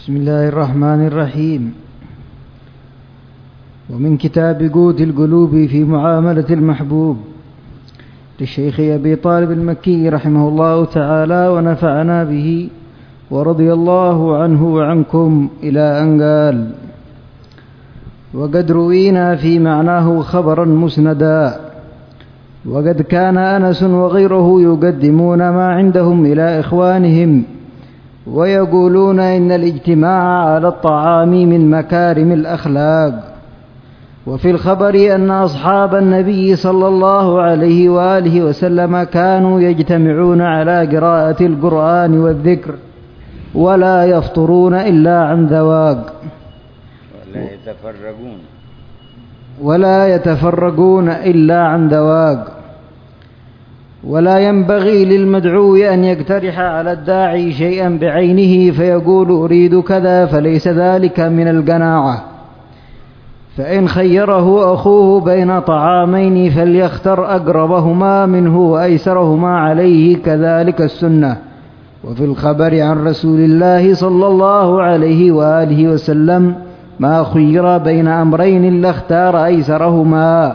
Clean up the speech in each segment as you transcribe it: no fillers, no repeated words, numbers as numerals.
بسم الله الرحمن الرحيم. ومن كتاب جود القلوب في معاملة المحبوب للشيخ أبي طالب المكي رحمه الله تعالى ونفعنا به ورضي الله عنه وعنكم إلى أن قال: وقد روينا في معناه خبرا مسندا، وقد كان أنس وغيره يقدمون ما عندهم إلى إخوانهم ويقولون إن الاجتماع على الطعام من مكارم الأخلاق. وفي الخبر أن أصحاب النبي صلى الله عليه وآله وسلم كانوا يجتمعون على قراءة القرآن والذكر ولا يفطرون إلا عن ذواق، ولا يتفرقون إلا عن ذواق. ولا ينبغي للمدعو أن يقترح على الداعي شيئا بعينه فيقول أريد كذا، فليس ذلك من القناعة. فإن خيره أخوه بين طعامين فليختر أقربهما منه وأيسرهما عليه، كذلك السنة. وفي الخبر عن رسول الله صلى الله عليه وآله وسلم ما خير بين أمرين لاختار أيسرهما.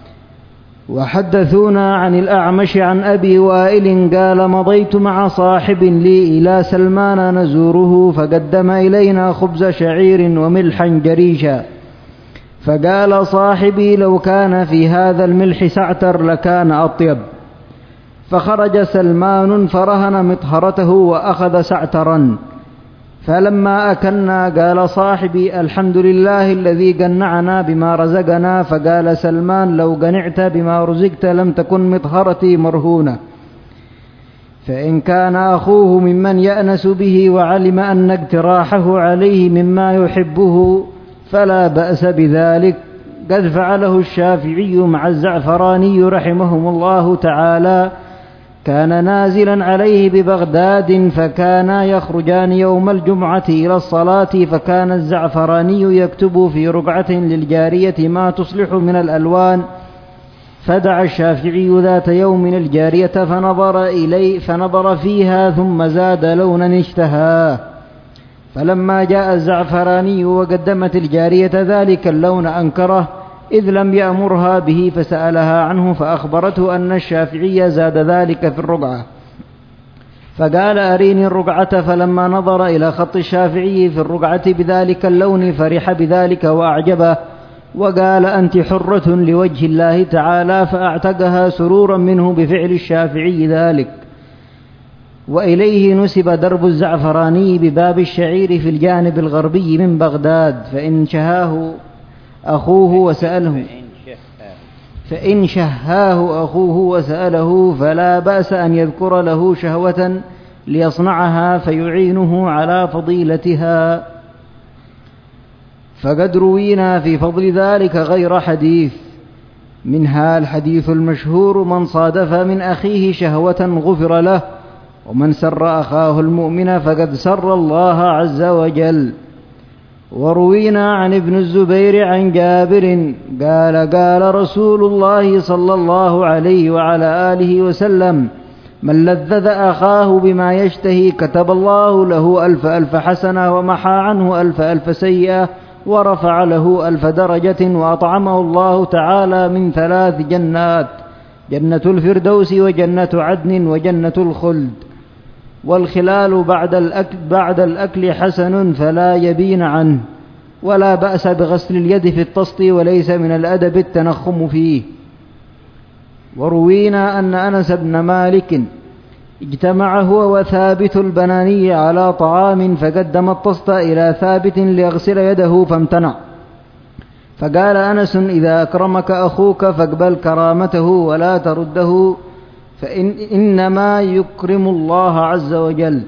وحدثونا عن الأعمش عن أبي وائل قال: مضيت مع صاحب لي إلى سلمان نزوره، فقدم إلينا خبز شعير وملحا جريشا، فقال صاحبي: لو كان في هذا الملح سعتر لكان أطيب. فخرج سلمان فرهن مطهرته وأخذ سعترا، فلما أكلنا قال صاحبي: الحمد لله الذي قنعنا بما رزقنا. فقال سلمان: لو قنعت بما رزقت لم تكن مطهرتي مرهونة. فإن كان أخوه ممن يأنس به وعلم أن اقتراحه عليه مما يحبه فلا بأس بذلك. قد فعله الشافعي مع الزعفراني رحمهم الله تعالى، كان نازلا عليه ببغداد فكانا يخرجان يوم الجمعة إلى الصلاة، فكان الزعفراني يكتب في رقعة للجارية ما تصلح من الألوان. فدعا الشافعي ذات يوم الجارية فنظر فيها ثم زاد لونا اشتهاه. فلما جاء الزعفراني وقدمت الجارية ذلك اللون أنكره، إذ لم يأمرها به، فسألها عنه فأخبرته أن الشافعي زاد ذلك في الرقعة. فقال: أريني الرقعة. فلما نظر إلى خط الشافعي في الرقعة بذلك اللون فرح بذلك وأعجبه، وقال: أنت حرة لوجه الله تعالى، فأعتقها سرورا منه بفعل الشافعي ذلك. وإليه نسب درب الزعفراني بباب الشعير في الجانب الغربي من بغداد. فإن شهاه أخوه وسأله فلا بأس أن يذكر له شهوة ليصنعها فيعينه على فضيلتها. فقد روينا في فضل ذلك غير حديث، منها الحديث المشهور: من صادف من أخيه شهوة غفر له، ومن سر أخاه المؤمن فقد سر الله عز وجل. وروينا عن ابن الزبير عن جابر قال: قال رسول الله صلى الله عليه وعلى آله وسلم: من لذذ أخاه بما يشتهي كتب الله له 1000 حسنة ومحى عنه 1000 سيئة ورفع له 1000 درجة، وأطعمه الله تعالى من 3 جنات: جنة الفردوس وجنة عدن وجنة الخلد. والخلال بعد الأكل حسن فلا يبين عنه، ولا بأس بغسل اليد في الطست، وليس من الأدب التنخم فيه. وروينا أن أنس بن مالك اجتمع هو وثابت البناني على طعام، فقدم الطست إلى ثابت ليغسل يده فامتنع. فقال أنس: إذا أكرمك أخوك فاقبل كرامته ولا ترده، فإنما يكرم الله عز وجل.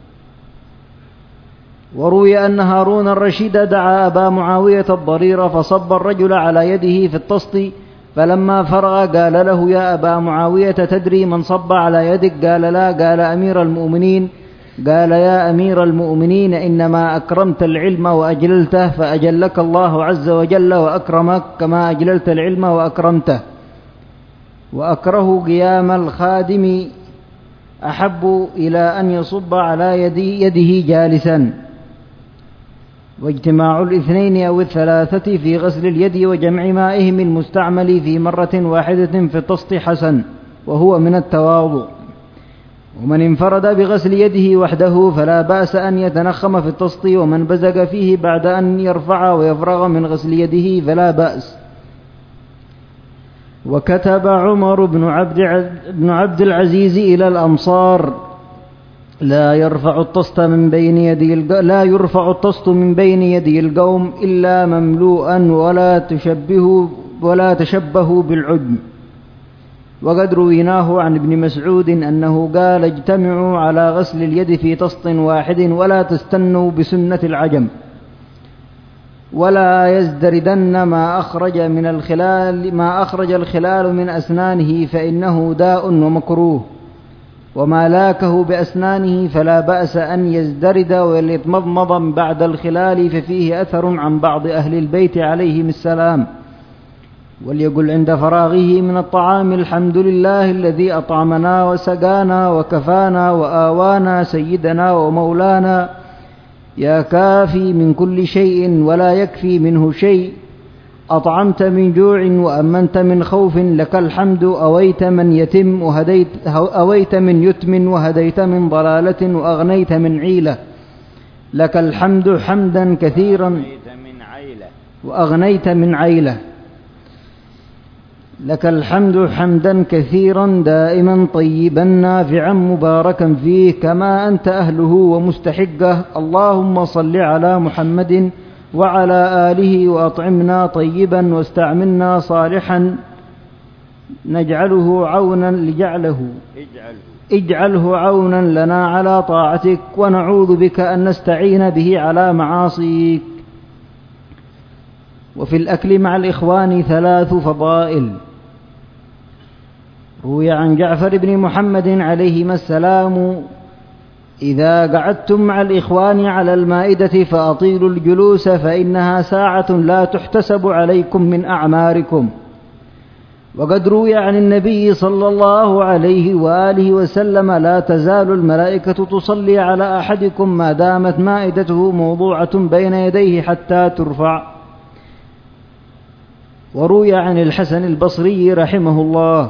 وروي أن هارون الرشيد دعا أبا معاوية الضرير فصب الرجل على يده في الطست، فلما فرغ قال له: يا أبا معاوية تدري من صب على يدك؟ قال: لا. قال: أمير المؤمنين. قال: يا أمير المؤمنين، إنما أكرمت العلم وأجللته، فأجلك الله عز وجل وأكرمك كما أجللت العلم وأكرمته. وأكره قيام الخادم أحب إلى أن يصب على يده جالسا. واجتماع الاثنين أو الثلاثة في غسل اليد وجمع مائهم المستعمل في مرة واحدة في الطست حسن، وهو من التواضع. ومن انفرد بغسل يده وحده فلا بأس أن يتنخم في الطست، ومن بزق فيه بعد أن يرفع ويفرغ من غسل يده فلا بأس. وكتب عمر بن عبد العزيز إلى الأمصار: لا يرفع الطست من بين يدي القوم إلا مملوءا، ولا تشبهوا بالعجم. وقد رويناه عن ابن مسعود أنه قال: اجتمعوا على غسل اليد في طست واحد، ولا تستنوا بسنة العجم، ولا يزدردن ما أخرج الخلال من أسنانه، فإنه داء ومكروه. وما لاكه بأسنانه فلا بأس أن يزدرد وليتمضمض بعد الخلال، ففيه أثر عن بعض أهل البيت عليهم السلام. وليقل عند فراغه من الطعام: الحمد لله الذي أطعمنا وسقانا وكفانا وآوانا، سيدنا ومولانا، يا كافي من كل شيء ولا يكفي منه شيء، أطعمت من جوع وأمنت من خوف، لك الحمد، أويت من يتم وهديت من ضلالة، وأغنيت من عيلة، لك الحمد حمدا كثيرا، وأغنيت من عيلة، لك الحمد حمدا كثيرا دائما طيبا نافعا مباركا فيه كما أنت أهله ومستحقه. اللهم صل على محمد وعلى آله، وأطعمنا طيبا واستعملنا صالحا، اجعله عونا لنا على طاعتك، ونعوذ بك أن نستعين به على معاصيك. وفي الأكل مع الإخوان 3 فضائل. روي عن جعفر بن محمد عليهما السلام: إذا قعدتم مع الإخوان على المائدة فأطيلوا الجلوس، فإنها ساعة لا تحتسب عليكم من أعماركم. وقد روي عن النبي صلى الله عليه وآله وسلم: لا تزال الملائكة تصلي على أحدكم ما دامت مائدته موضوعة بين يديه حتى ترفع. وروي عن الحسن البصري رحمه الله: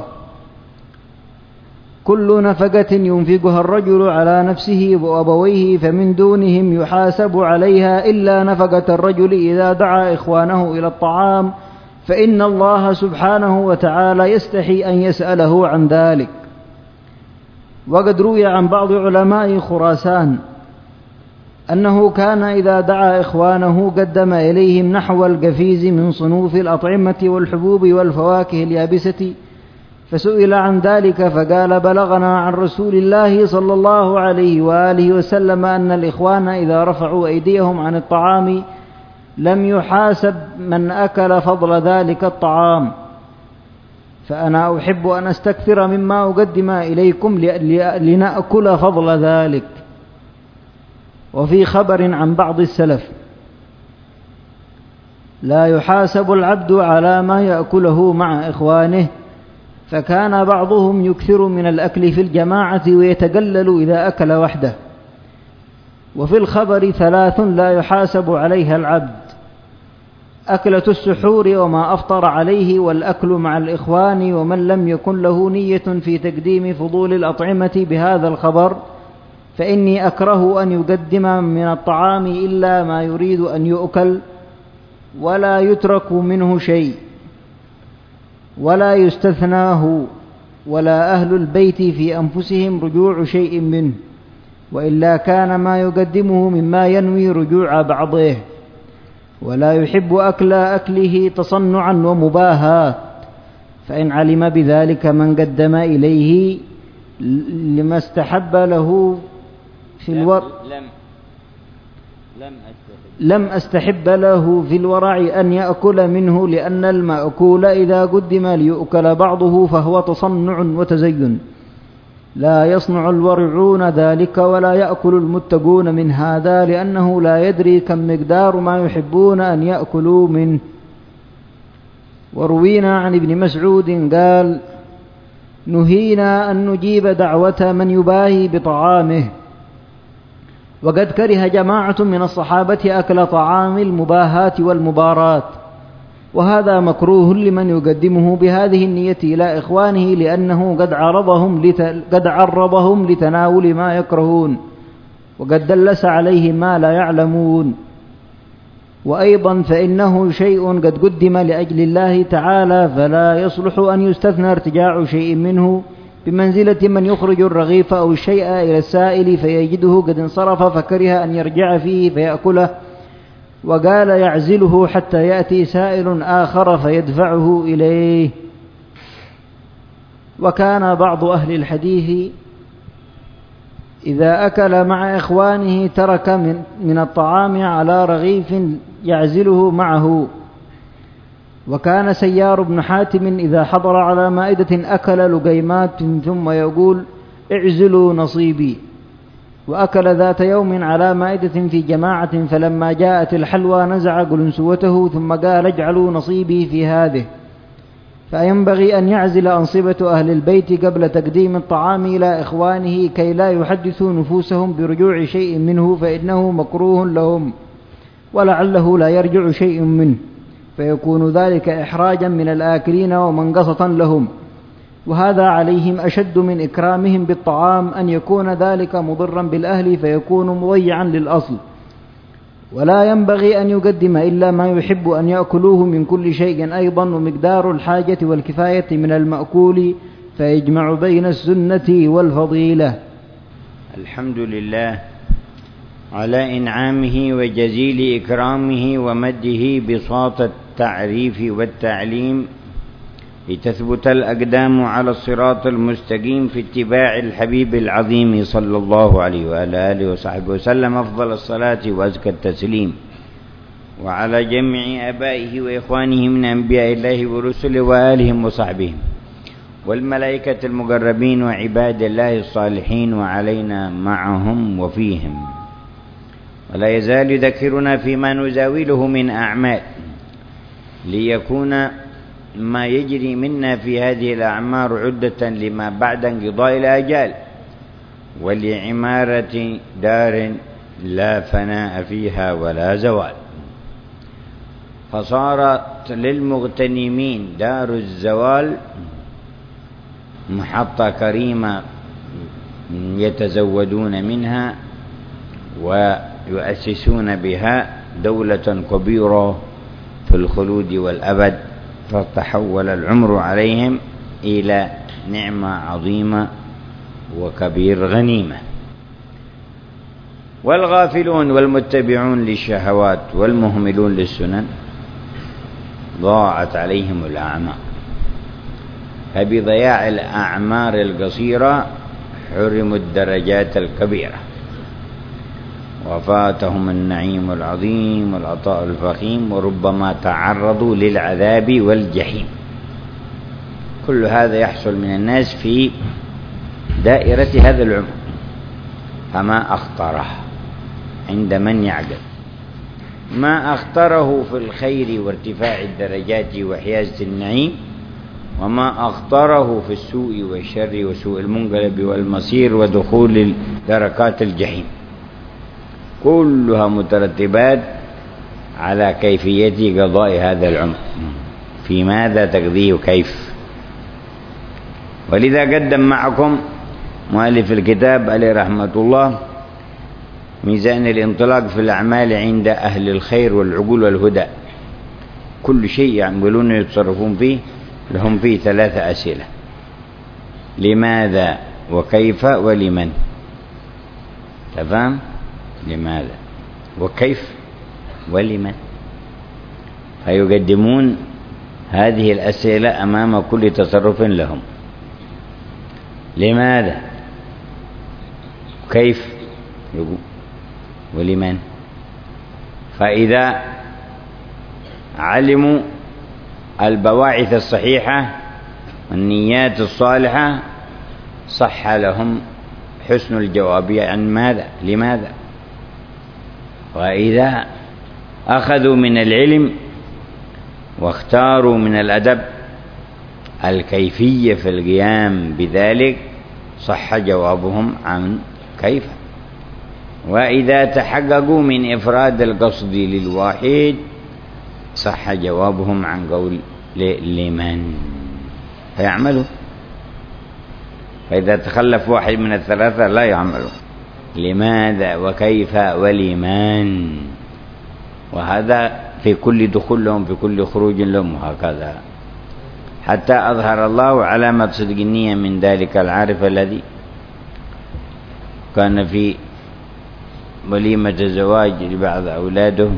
كل نفقة ينفقها الرجل على نفسه وأبويه فمن دونهم يحاسب عليها، إلا نفقة الرجل إذا دعا إخوانه إلى الطعام، فإن الله سبحانه وتعالى يستحي أن يسأله عن ذلك. وقد روي عن بعض علماء خراسان أنه كان إذا دعا إخوانه قدم إليهم نحو القفيز من صنوف الأطعمة والحبوب والفواكه اليابسة، فسئل عن ذلك فقال: بلغنا عن رسول الله صلى الله عليه وآله وسلم أن الإخوان إذا رفعوا أيديهم عن الطعام لم يحاسب من أكل فضل ذلك الطعام. فأنا أحب أن أستكثر مما أقدم إليكم لنأكل فضل ذلك. وفي خبر عن بعض السلف: لا يحاسب العبد على ما يأكله مع إخوانه، فكان بعضهم يكثر من الأكل في الجماعة ويتقلل إذا أكل وحده. وفي الخبر 3 لا يحاسب عليها العبد: أكلة السحور وما أفطر عليه، والأكل مع الإخوان، ومن لم يكن له نية في تقديم فضول الأطعمة بهذا الخبر، فإني أكره أن يقدم من الطعام إلا ما يريد أن يؤكل، ولا يترك منه شيء، ولا يستثناه، ولا أهل البيت في أنفسهم رجوع شيء منه، وإلا كان ما يقدمه مما ينوي رجوع بعضه. ولا يحب أكله تصنعا ومباهاة، فإن علم بذلك من قدم إليه لما استحب له في لم أستحب له في الورع أن يأكل منه، لأن المأكول إذا قدم ليؤكل بعضه فهو تصنع وتزين، لا يصنع الورعون ذلك ولا يأكل المتقون من هذا، لأنه لا يدري كم مقدار ما يحبون أن يأكلوا منه. وروينا عن ابن مسعود قال: نهينا أن نجيب دعوة من يباهي بطعامه، وقد كره جماعة من الصحابة أكل طعام المباهاة والمباراة، وهذا مكروه لمن يقدمه بهذه النية إلى إخوانه، لأنه قد عرضهم لتناول ما يكرهون، وقد دلس عليه ما لا يعلمون. وأيضا فإنه شيء قد قدم لأجل الله تعالى، فلا يصلح أن يستثنى ارتجاع شيء منه، بمنزلة من يخرج الرغيف أو الشيء إلى السائل فيجده قد انصرف فكره أن يرجع فيه فيأكله، وقال يعزله حتى يأتي سائل آخر فيدفعه إليه. وكان بعض أهل الحديث إذا أكل مع إخوانه ترك من الطعام على رغيف يعزله معه. وكان سيار بن حاتم إذا حضر على مائدة أكل لقيمات ثم يقول اعزلوا نصيبي. وأكل ذات يوم على مائدة في جماعة، فلما جاءت الحلوى نزع قلنسوته ثم قال اجعلوا نصيبي في هذه. فينبغي أن يعزل أنصبة أهل البيت قبل تقديم الطعام إلى إخوانه كي لا يحدثوا نفوسهم برجوع شيء منه، فإنه مكروه لهم ولعله لا يرجع شيء منه، فيكون ذلك إحراجا من الآكلين ومنقصة لهم. وهذا عليهم أشد من إكرامهم بالطعام، أن يكون ذلك مضرا بالأهل فيكون مضيعا للأصل. ولا ينبغي أن يقدم إلا ما يحب أن يأكلوه من كل شيء أيضا، ومقدار الحاجة والكفاية من المأكول، فيجمع بين السنة والفضيلة. الحمد لله على إنعامه وجزيل إكرامه ومده بساط التعريف والتعليم، لتثبت الأقدام على الصراط المستقيم في اتباع الحبيب العظيم صلى الله عليه وعلى آله وصحبه وسلم أفضل الصلاة وأزكى التسليم، وعلى جميع آبائه وإخوانه من أنبياء الله ورسله وآلهم وصحبهم والملائكة المقربين وعباد الله الصالحين، وعلينا معهم وفيهم. ولا يزال يذكرنا فيما نزاوله من أعمال، ليكون ما يجري منا في هذه الأعمار عدة لما بعد انقضاء الآجال، ولعمارة دار لا فناء فيها ولا زوال. فصارت للمغتنمين دار الزوال محطة كريمة يتزودون منها ويؤسسون بها دولة كبيرة في الخلود والأبد، فتحول العمر عليهم إلى نعمة عظيمة وكبير غنيمة. والغافلون والمتبعون للشهوات والمهملون للسنن ضاعت عليهم الأعمار، فبضياع الأعمار القصيرة حرموا الدرجات الكبيرة، وفاتهم النعيم العظيم والعطاء الفخيم، وربما تعرضوا للعذاب والجحيم. كل هذا يحصل من الناس في دائرة هذا العمر، فما أخطره عند من يعقل، ما أخطره في الخير وارتفاع الدرجات وحيازة النعيم، وما أخطره في السوء والشر وسوء المنقلب والمصير ودخول دركات الجحيم، كلها مترتبات على كيفية قضاء هذا العمر، في ماذا تقضيه وكيف. ولذا قدم معكم مؤلف الكتاب عليه رحمة الله ميزان الانطلاق في الأعمال عند أهل الخير والعقول والهدى. كل شيء يعملون يتصرفون فيه لهم فيه 3 أسئلة: لماذا وكيف ولمن. تفهم؟ لماذا وكيف ولمن، فيقدمون هذه الأسئلة أمام كل تصرف لهم: لماذا، كيف، ولمن. فإذا علموا البواعث الصحيحة والنيات الصالحة صح لهم حسن الجواب عن ماذا، لماذا. وإذا أخذوا من العلم واختاروا من الأدب الكيفية في القيام بذلك صح جوابهم عن كيف. وإذا تحققوا من إفراد القصد للواحد صح جوابهم عن قول لمن فيعملوا، فإذا تخلف واحد من الثلاثة لا يعملوا. لماذا وكيف ولمن، وهذا في كل دخول لهم في كل خروج لهم، وهكذا حتى أظهر الله علامة صدق النية من ذلك العارف الذي كان في وليمة زواج لبعض أولاده،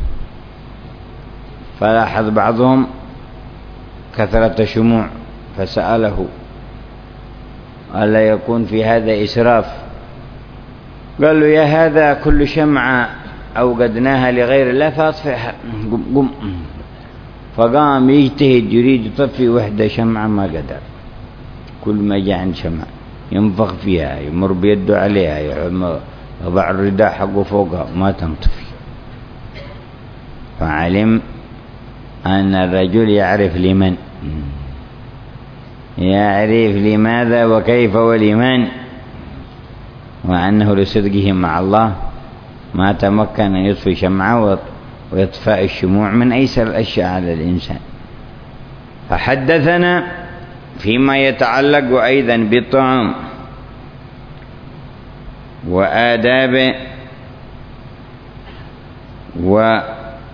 فلاحظ بعضهم كثرة الشموع فسأله ألا يكون في هذا إسراف؟ قال له: يا هذا كل شمعة أوقدناها لغير الله فأطفئها. قم. فقام يجتهد يريد يطفي وحدة شمعة ما قدر، كل ما جاء عند شمعة ينفخ فيها يمر بيده عليها يضع الرداء حقه فوقها ما تنطفي. فعلم أن الرجل يعرف لمن، يعرف لماذا وكيف ولمن، وأنه لصدقه مع الله ما تمكن أن يطفي شمعة ويطفئ الشموع من أيسر الأشياء على الإنسان. فحدثنا فيما يتعلق أيضا بالطعام وآدابه وما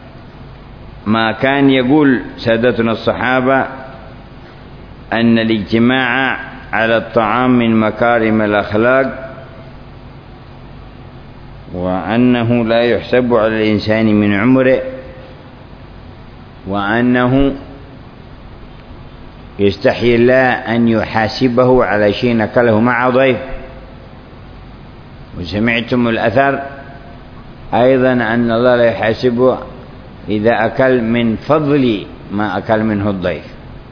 كان يقول سادتنا الصحابة أن الاجتماع على الطعام من مكارم الأخلاق، وأنه لا يحسب على الإنسان من عمره، وأنه يستحي الله أن يحاسبه على شيء نكله مع ضيف. وسمعتم الأثر أيضا أن الله لا يحاسبه إذا أكل من فضل ما أكل منه الضيف.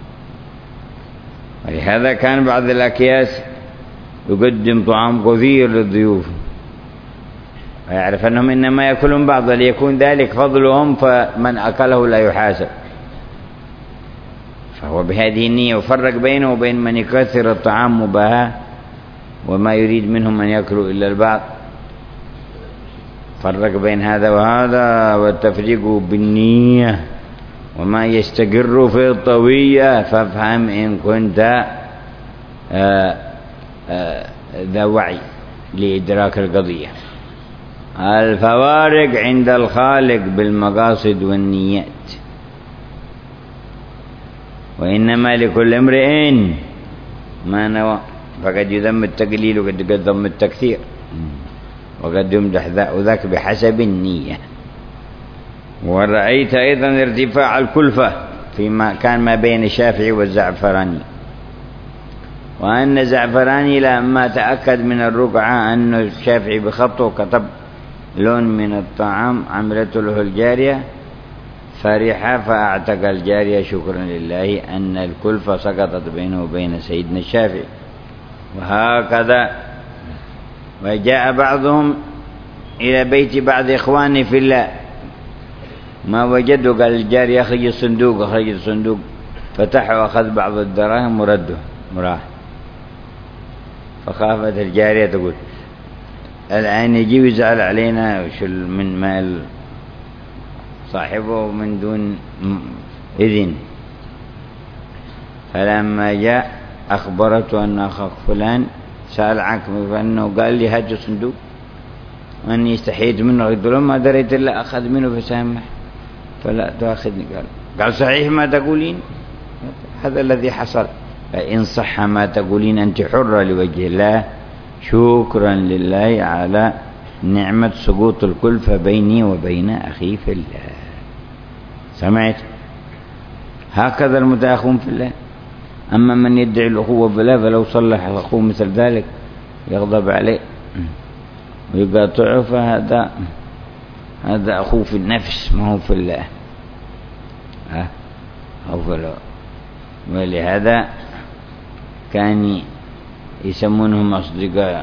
ولهذا كان بعض الأكياس يقدم طعام كثير للضيوف ويعرف أنهم إنما يأكلون بعض ليكون ذلك فضلهم، فمن أكله لا يحاسب. فهو بهذه النية يفرق بينه وبين من يكثر الطعام مباهاة وما يريد منهم أن يأكلوا إلا البعض. فرق بين هذا وهذا، والتفريق بالنية وما يستقر في الطوية. فافهم إن كنت ذا وعي لإدراك القضية. الفوارق عند الخالق بالمقاصد والنيات، وإنما لكل امرئ ما نوى، فقد يذم التقليل وقد يذم التكثير، وقد يمدح ذاك بحسب النية. ورأيت أيضا ارتفاع الكلفة فيما كان ما بين الشافعي والزعفراني، وأن الزعفراني لما تأكد من الرقعة أن الشافعي بخطه كتب لون من الطعام عملته له الجارية فرح فأعتق الجارية شكرا لله أن الكلفة سقطت بينه وبين سيدنا الشافعي. وهكذا وجاء بعضهم إلى بيت بعض إخواني في الله ما وجدوا، قال الجارية أخرج الصندوق، أخرج الصندوق، فتحه وأخذ بعض الدراهم ورده مراح. فخافت الجارية تقول الآن يجي ويزعل علينا من مال صاحبه من دون إذن. فلما جاء أخبرته أن أخاك فلان سأل عنك، فأنه قال لي هات الصندوق وأني استحيت منه، قلت له ما دريت إلا أخذ منه فسامح فلا تأخذني. قال صحيح ما تقولين، هذا الذي حصل. فإن صح ما تقولين أنت حرة لوجه الله، شكرا لله على نعمة سقوط الكلفة بيني وبين أخي في الله. سمعت؟ هكذا المتأخون في الله. أما من يدعي الأخوة بالله فلو صلح أخوه مثل ذلك يغضب عليه ويقاطعه، فهذا أخوه في النفس ما هو في الله. أو في الله. ولهذا كان يسمونهم أصدقاء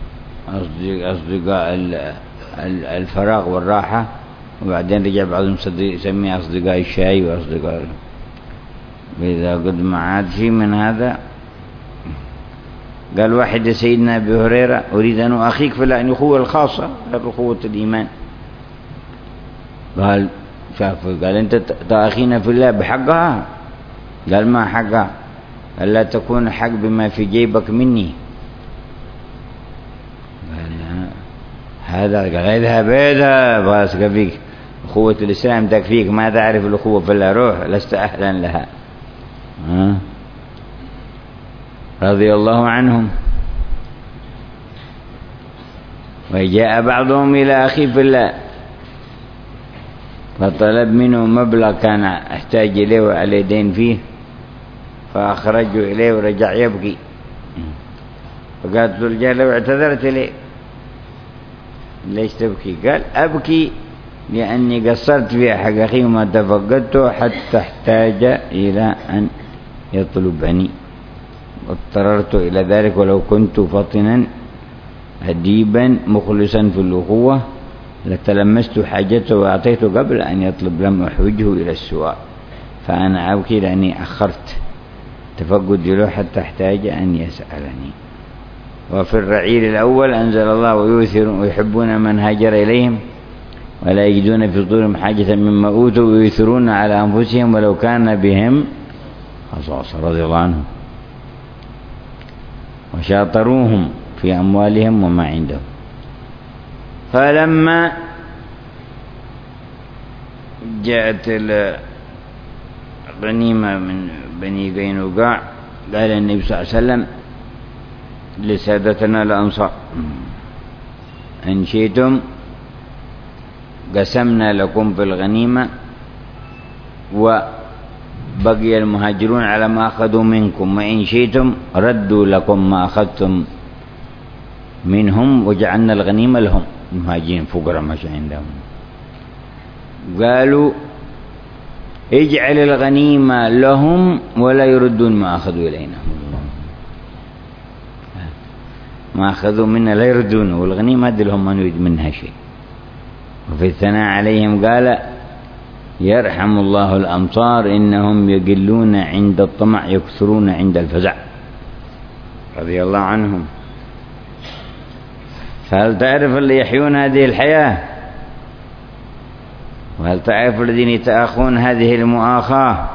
الفراغ والراحة، وبعدين رجع بعضهم يسمي أصدقاء الشاي وأصدقاء. وإذا قد ما عاد شيء من هذا قال واحد سيدنا أبي هريرة: أريد أن أخيك في الله، أن أخوة الخاصة غير أخوة الإيمان. قال أنت تأخينا في الله بحقها؟ قال: ما حقها؟ قال: لا تكون حق بما في جيبك مني. قال: هذا. قال: اذهب بس كفيك أخوة الإسلام تكفيك، ما تعرف الأخوة في الله، روح لست أهلا لها. رضي الله عنهم. وجاء بعضهم إلى أخي في الله فطلب منه مبلغ كان احتاج إليه وعليه دين فيه، فأخرجه إليه ورجع يبكي. فقالت له الرجال: لو اعتذرت إليه ليش تبكي؟ قال: أبكي لأني قصرت في حق أخي وما تفقدته حتى احتاج إلى أن يطلبني، واضطررت إلى ذلك، ولو كنت فطنا أديبا مخلصا في الأخوة لتلمست حاجته وأعطيته قبل أن يطلب، لم أحوجه إلى السؤال، فأنا أبكي لأني أخرت تفقد له حتى احتاج أن يسألني. وفي الرعيل الأول أنزل الله: ويحبون من هاجر إليهم ولا يجدون في صدورهم حاجة مما أوتوا ويؤثرون على أنفسهم ولو كان بهم خصاصة، رضي الله عنهم، وشاطروهم في أموالهم وما عندهم. فلما جاءت الغنيمة من بني قينقاع قال النبي صلى الله عليه وسلم لسادتنا الأنصار: إن شئتم قسمنا لكم في الغنيمة، وبقي المهاجرون على ما أخذوا منكم، وإن شئتم ردوا لكم ما أخذتم منهم وجعلنا الغنيمة لهم، المهاجرين فقراء ماشي عندهم. قالوا: اجعل الغنيمة لهم ولا يردون ما أخذوا إلينا، ما أخذوا منا لا يردونه، والغنيمة هذه لهم ما نريد منها شيء. وفي الثناء عليهم قال: يرحم الله الأمصار إنهم يقلون عند الطمع يكثرون عند الفزع، رضي الله عنهم. فهل تعرف اللي يحيون هذه الحياة؟ وهل تعرف الذين يتأخون هذه المؤاخاة؟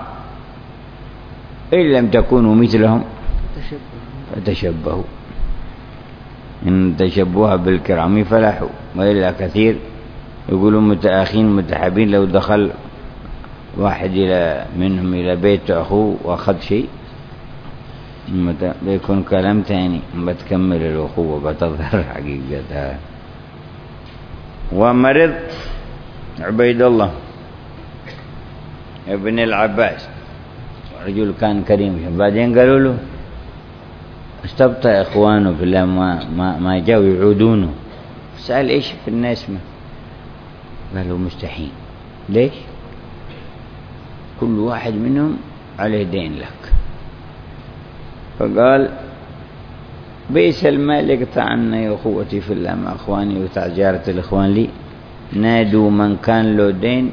إن لم تكونوا مثلهم فتشبهوا، إن تشبهوا بالكرام فلاحوا. وإلا كثير يقولوا متآخين متحابين، لو دخل واحد منهم إلى بيت أخوه وأخذ شيء بيكون كلام تاني، بتكمل الأخوة بتظهر حقيقتها. ومرض عبيد الله ابن العباس، رجل كان كريم، بعدين قالوا له استبطأ إخوانه في الله ما جاءوا يعودونه، سأل إيش في الناس ما قالوا مستحيل. ليش؟ كل واحد منهم عليه دين لك. فقال: بئس المال يقطعنا يا أخوتي في الله مع أخواني وتعجارة الإخوان لي، نادوا من كان له دين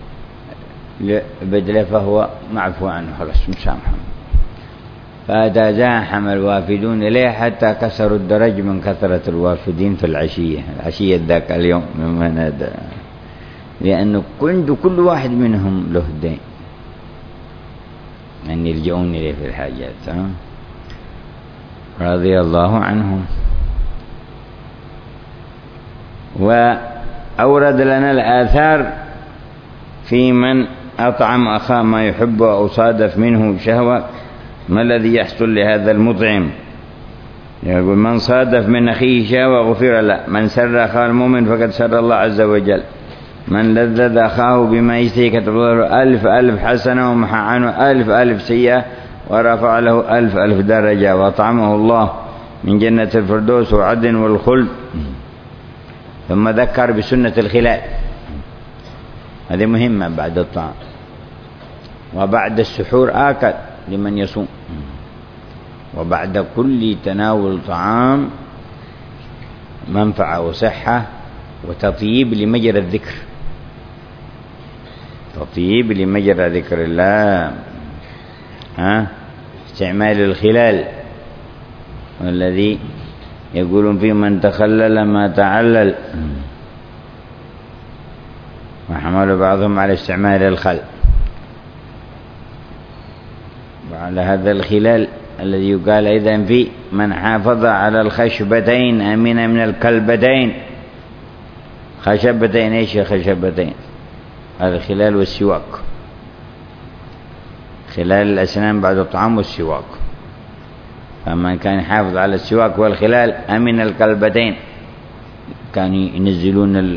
بدله فهو معفو عنه، خلاص مسامحه. فتزاحم الوافدون إليه حتى كسروا الدرج من كثرة الوافدين في العشية ذاك اليوم مما نادى، لأنه كل واحد منهم له دين أن يلجؤون إليه في الحاجات. رضي الله عنهم. وأورد لنا الآثار في من أطعم أخاه ما يحب أو صادف منه شهوة، ما الذي يحصل لهذا المطعم؟ يقول: من صادف من أخيه شهوة غفر له، من سر أخاه المؤمن فقد سر الله عز وجل، من لذذ أخاه بما يشتهي كتب له 1000 حسنة ومحى عنه 1000 سيئة ورفع له 1000 درجة، وأطعمه الله من جنة الفردوس وعدن والخلد. ثم ذكر بسنة الخلال، هذه مهمة بعد الطعام. وبعد السحور آكل لمن يصوم، وبعد كل تناول طعام منفعة وصحة وتطيب لمجرى الذكر، تطيب لمجرى ذكر الله. استعمال الخلال والذي يقولون في من تخلل ما تعلل، وحمل بعضهم على استعمال الخل وعلى هذا الخلال الذي يقال أيضا في من حافظ على الخشبتين أمن من الكلبتين. خشبتين ايش خشبتين؟ هذا خلال والسواك، خلال الأسنان بعد الطعام والسواك. فمن كان يحافظ على السواك والخلال أمن الكلبتين. كانوا ينزلون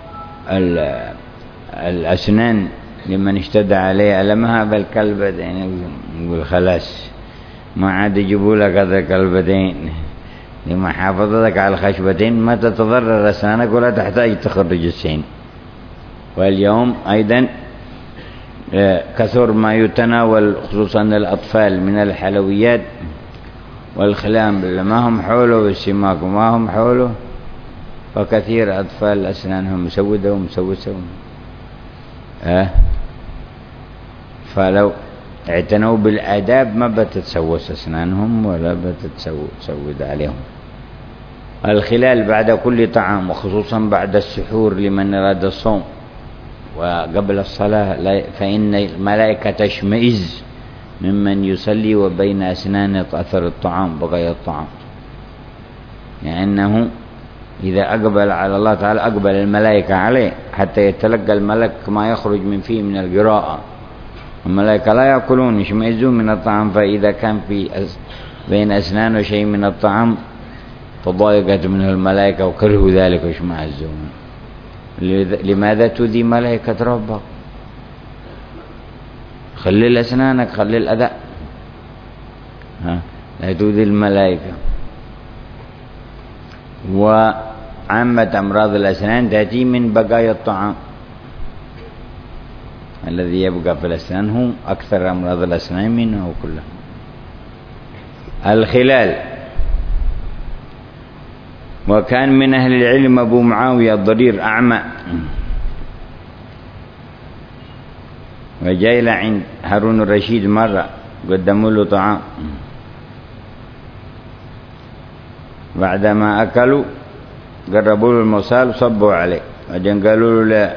الأسنان لمن اشتد عليه ألمها بالكلبتين، يقول خلاص ما عاد يجيبوا لك هذا الكلبتين، لما حافظتك على الخشبتين ما تتضرر أسنانك ولا تحتاج تخرج السين. واليوم أيضا كثر ما يتناول خصوصا الأطفال من الحلويات والخلام ما هم حوله والسماك ما هم حوله، فكثير أطفال أسنانهم مسودة ومسوسة. فلو اعتنوا بالآداب ما بتتسوس أسنانهم ولا بتتسود عليهم. الخلال بعد كل طعام وخصوصا بعد السحور لمن أراد الصوم وقبل الصلاة، فإن الملائكة تشمئز ممن يصلي وبين أسنان أثر الطعام بقايا الطعام، لأنه إذا أقبل على الله تعالى أقبل الملائكة عليه حتى يتلقى الملك ما يخرج من فيه من القراءة. الملائكة لا يأكلون، يشمئزون من الطعام، فإذا كان في بين أسنانه شيء من الطعام فضايقت منه الملائكة وكرهوا ذلك واشمئزون. لماذا تؤذي ملائكة ربك؟ خلي أسنانك، خلي الأذى، لا تؤذي الملائكة. وعامة أمراض الأسنان تأتي من بقايا الطعام، الذي يبقى في الأسنان هو أكثر أمراض الأسنان منه كلها. الخلال. وكان من أهل العلم أبو معاوية الضرير أعمى، وجاء إلى عند هارون الرشيد مرة قدموا له طعام، بعدما أكلوا قربوا له المصال وصبوا عليه، وبعدين قالوا له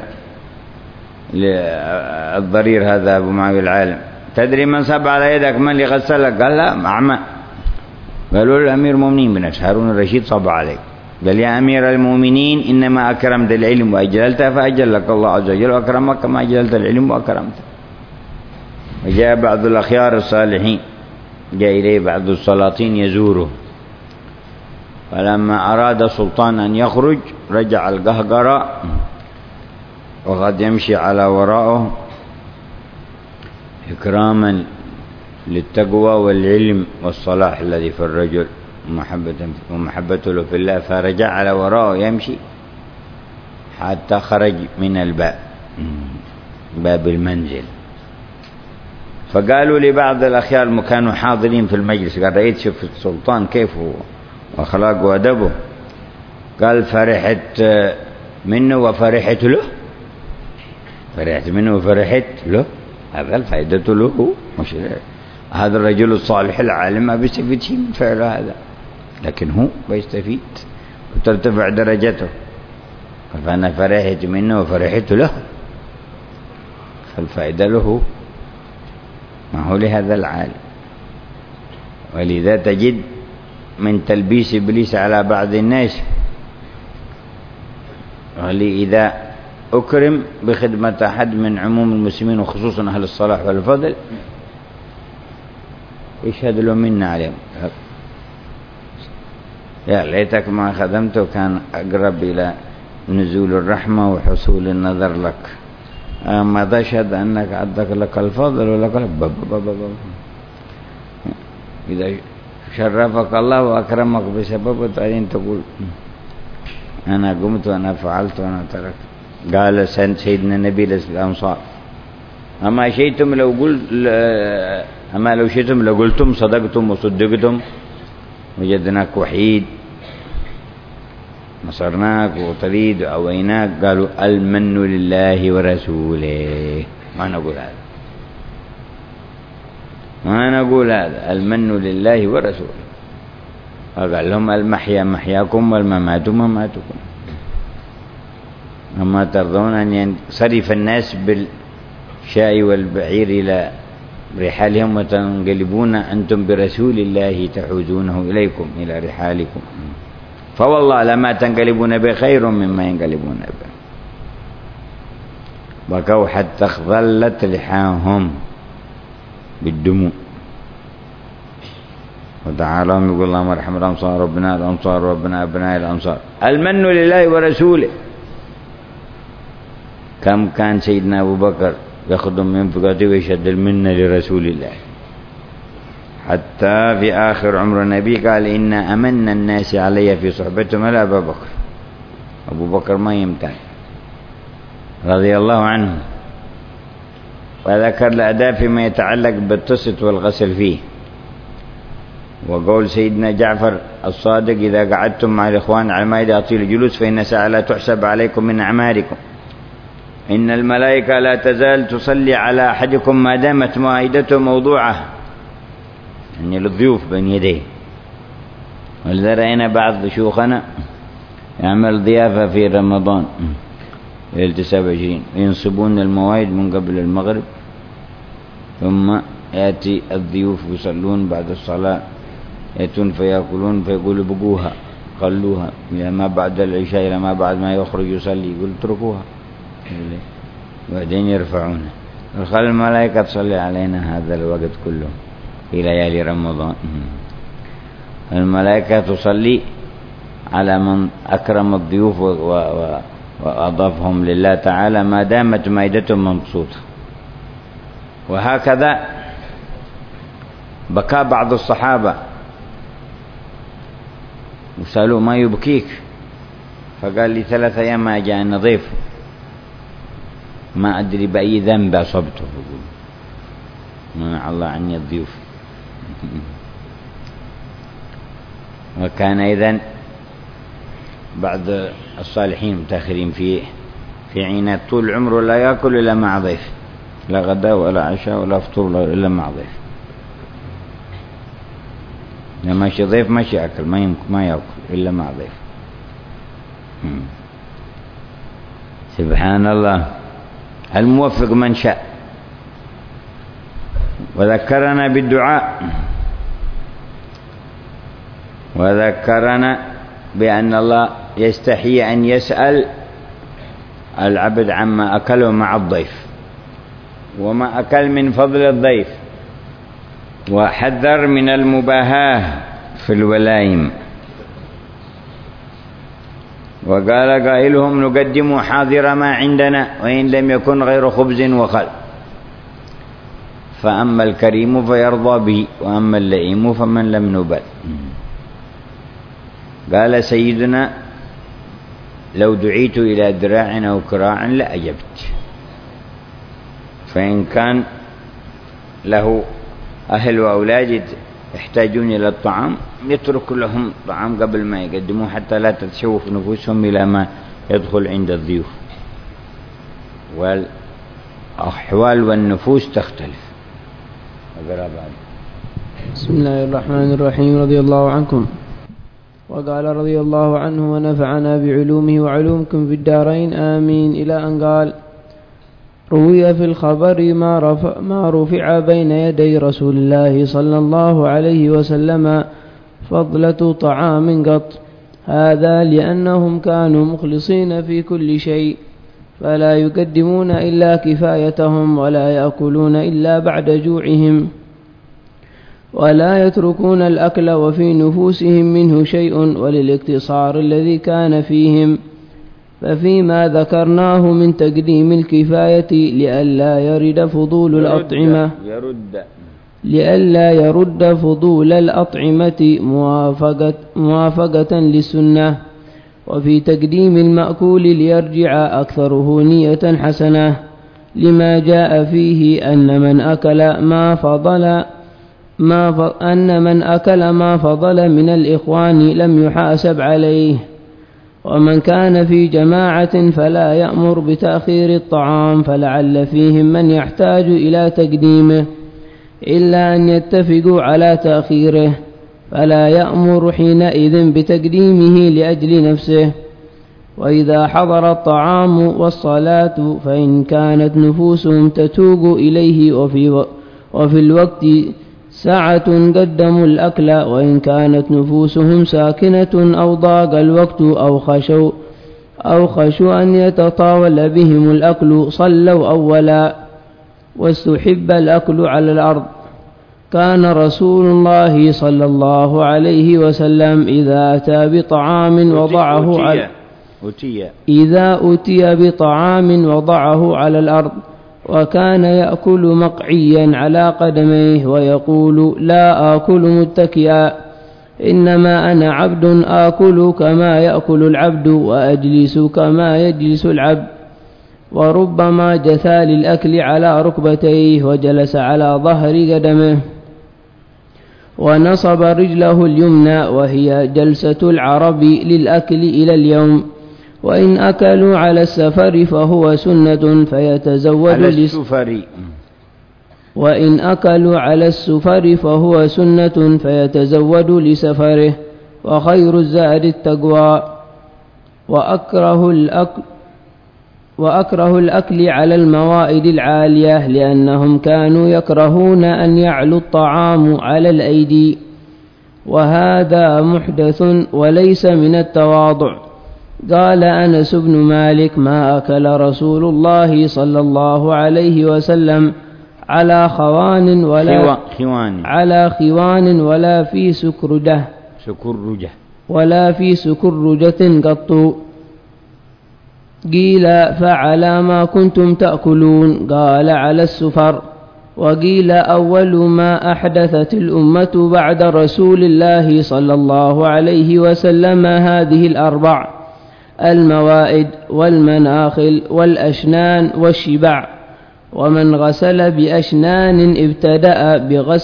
للضرير هذا أبو معاوية العالم تدري من صب على يدك؟ من اللي غسلك؟ قال لا أعمى. قالوا له أمير المؤمنين بنفس هارون الرشيد صب عليك. قال يا أمير المؤمنين إنما أكرمت العلم وأجللته فأجلك الله عز وجل، وأكرمك كما أجللت العلم وأكرمته. وجاء بعض الأخيار الصالحين، جاء إليه بعض السلاطين يزوره، فلما أراد سلطان أن يخرج رجع القهقرة وقد يمشي على وراءه إكراما للتقوى والعلم والصلاح الذي في الرجل ومحبته له في الله، فرجع على وراءه يمشي حتى خرج من الباب، باب المنزل. فقالوا لبعض الأخيار كانوا حاضرين في المجلس، قال رأيت شوف السلطان كيف هو وأخلاقه وأدبه. قال فرحت منه وفرحت له، فرحت منه وفرحت له، هذا الفائدة له، مش هذا الرجل الصالح العالم ما بيستفيد شيء من فعله هذا، لكن هو بيستفيد وترتفع درجته. فأنا فرحت منه وفرحت له، فالفائدة له ما هو لهذا العالم. ولذا تجد من تلبيس إبليس على بعض الناس، إذا أكرم بخدمة أحد من عموم المسلمين وخصوصا أهل الصلاح والفضل يشهد له منا عليهم، يا ليتك ما خدمته، كان أقرب إلى نزول الرحمة وحصول النظر لك، أما تشهد أنك عدك لك الفضل ولك إذا شرفك الله وأكرمك بسببه بعدين تقول أنا قمت وأنا فعلت وأنا تركت. قال سيدنا النبي للأنصار أما لو شئتم لقلتم صدقتم وصدقتم وجدناك وحيد نصرناك وطريد وأويناك. قالوا المن لله ورسوله. ما نقول هذا المن لله ورسوله. فقال لهم المحيا محياكم والممات مماتكم. أما ترضون أن ينصرف الناس بالشاء والبعير إلى رحالهم وتنقلبون أنتم برسول الله تحوزونه إليكم إلى رحالكم، فوالله لما تنقلبون بخير مما ينقلبون به. بكوا حتى اخضلت لحاهم بالدموع وتعالهم يقول اللهم ارحم الأنصار ربنا الأنصار ربنا أبناء الأنصار. المن لله ورسوله. كم كان سيدنا أبو بكر يخدم من فقاته ويشد المنة لرسول الله، حتى في آخر عمر النبي قال إن أمن الناس علي في صحبتهم على أبو بكر. أبو بكر ما يمتن رضي الله عنه. وذكر الأداء فيما يتعلق بالتسط والغسل فيه، وقول سيدنا جعفر الصادق إذا قعدتم مع الإخوان على المائدة أطيل الجلوس فإن ساعة لا تحسب عليكم من أعمالكم، إن الملائكة لا تزال تصلي على أحدكم ما دامت مائدته موضوعة، يعني للضيوف بين يديه. ولذا رأينا بعض شيوخنا يعمل ضيافة في رمضان ليلة 27 ينصبون الموائد من قبل المغرب، ثم يأتي الضيوف يصلون بعد الصلاة، يأتون فيأكلون فيقولوا بقوها قلوها إلى ما بعد العشاء إلى ما بعد ما يخرج يصلي، يقول اتركوها بعدين يرفعونها. خلي الملائكة تصلي علينا هذا الوقت كله في ليالي رمضان. الملائكة تصلي على من أكرم الضيوف وأضافهم لله تعالى ما دامت مائدتهم مبسوطة. وهكذا بكى بعض الصحابة وسألوا ما يبكيك؟ فقال لي 3 أيام ما جاء ضيف ما أدري بأي ذنب أصبته، منع الله عني الضيوف. وكان إذن بعض الصالحين متأخرين في عينات طول عمره لا يأكل إلا مع ضيف، لا غداء ولا عشاء ولا فطور إلا مع ضيف. لما ماشي ضيف ماشي أكل، ما يأكل إلا مع ضيف. سبحان الله، الموفق من شاء. وذكرنا بالدعاء، وذكرنا بأن الله يستحي أن يسأل العبد عما أكله مع الضيف وما أكل من فضل الضيف، وحذر من المباهاة في الولايم. وقال قائلهم نقدم حاضر ما عندنا وإن لم يكن غير خبز وخل، فأما الكريم فيرضى به وأما اللئيم فمن لم نبل. قال سيدنا لو دعيت إلى ذراع أو كراع لأجبت، فإن كان له أهل وأولاد يحتاجون إلى الطعام يترك لهم طعام قبل ما يقدموه حتى لا تتشوف نفوسهم إلى ما يدخل عند الضيوف. والأحوال والنفوس تختلف. بسم الله الرحمن الرحيم. رضي الله عنكم. وقال رضي الله عنه ونفعنا بعلومه وعلومكم في الدارين آمين، إلى أن قال روي في الخبر ما رفع بين يدي رسول الله صلى الله عليه وسلم فضلة طعام قط، هذا لأنهم كانوا مخلصين في كل شيء، فلا يقدمون إلا كفايتهم ولا يأكلون إلا بعد جوعهم، ولا يتركون الأكل وفي نفوسهم منه شيء وللاقتصار الذي كان فيهم. ففيما ذكرناه من تقديم الكفاية لئلا يرد فضول الأطعمة موافقة للسنة، وفي تقديم المأكول ليرجع أكثره نية حسنة، لما جاء فيه أن من أكل ما فضل من الإخوان لم يحاسب عليه. ومن كان في جماعة فلا يأمر بتأخير الطعام، فلعل فيهم من يحتاج إلى تقديمه إلا أن يتفقوا على تأخيره، فلا يأمر حينئذ بتقديمه لأجل نفسه. وإذا حضر الطعام والصلاة فإن كانت نفوسهم تتوق إليه وفي الوقت ساعة قدموا الأكل، وإن كانت نفوسهم ساكنة أو ضاق الوقت أو خشوا أن يتطاول بهم الأكل صلوا أولا. واستحب الأكل على الأرض. كان رسول الله صلى الله عليه وسلم إذا أتى بطعام وضعه على الأرض، وكان يأكل مقعيا على قدميه ويقول: لا آكل متكئا، إنما أنا عبد آكل كما يأكل العبد وأجلس كما يجلس العبد. وربما جثى للأكل على ركبتيه وجلس على ظهر قدمه ونصب رجله اليمنى، وهي جلسة العرب للأكل إلى اليوم. وإن أكلوا على السفر فهو سنة فيتزود لسفره، وخير الزاد التقوى. وأكره الأكل على الموائد العالية، لأنهم كانوا يكرهون أن يعلو الطعام على الأيدي، وهذا محدث وليس من التواضع. قال أنس بن مالك: ما أكل رسول الله صلى الله عليه وسلم على خوان ولا في سكرجة قط. قيل: فعلى ما كنتم تأكلون؟ قال: على السفر. وقيل: أول ما أحدثت الأمة بعد رسول الله صلى الله عليه وسلم هذه الأربع: الموائد والمناخل والأشنان والشبع. ومن غسل بأشنان ابتدأ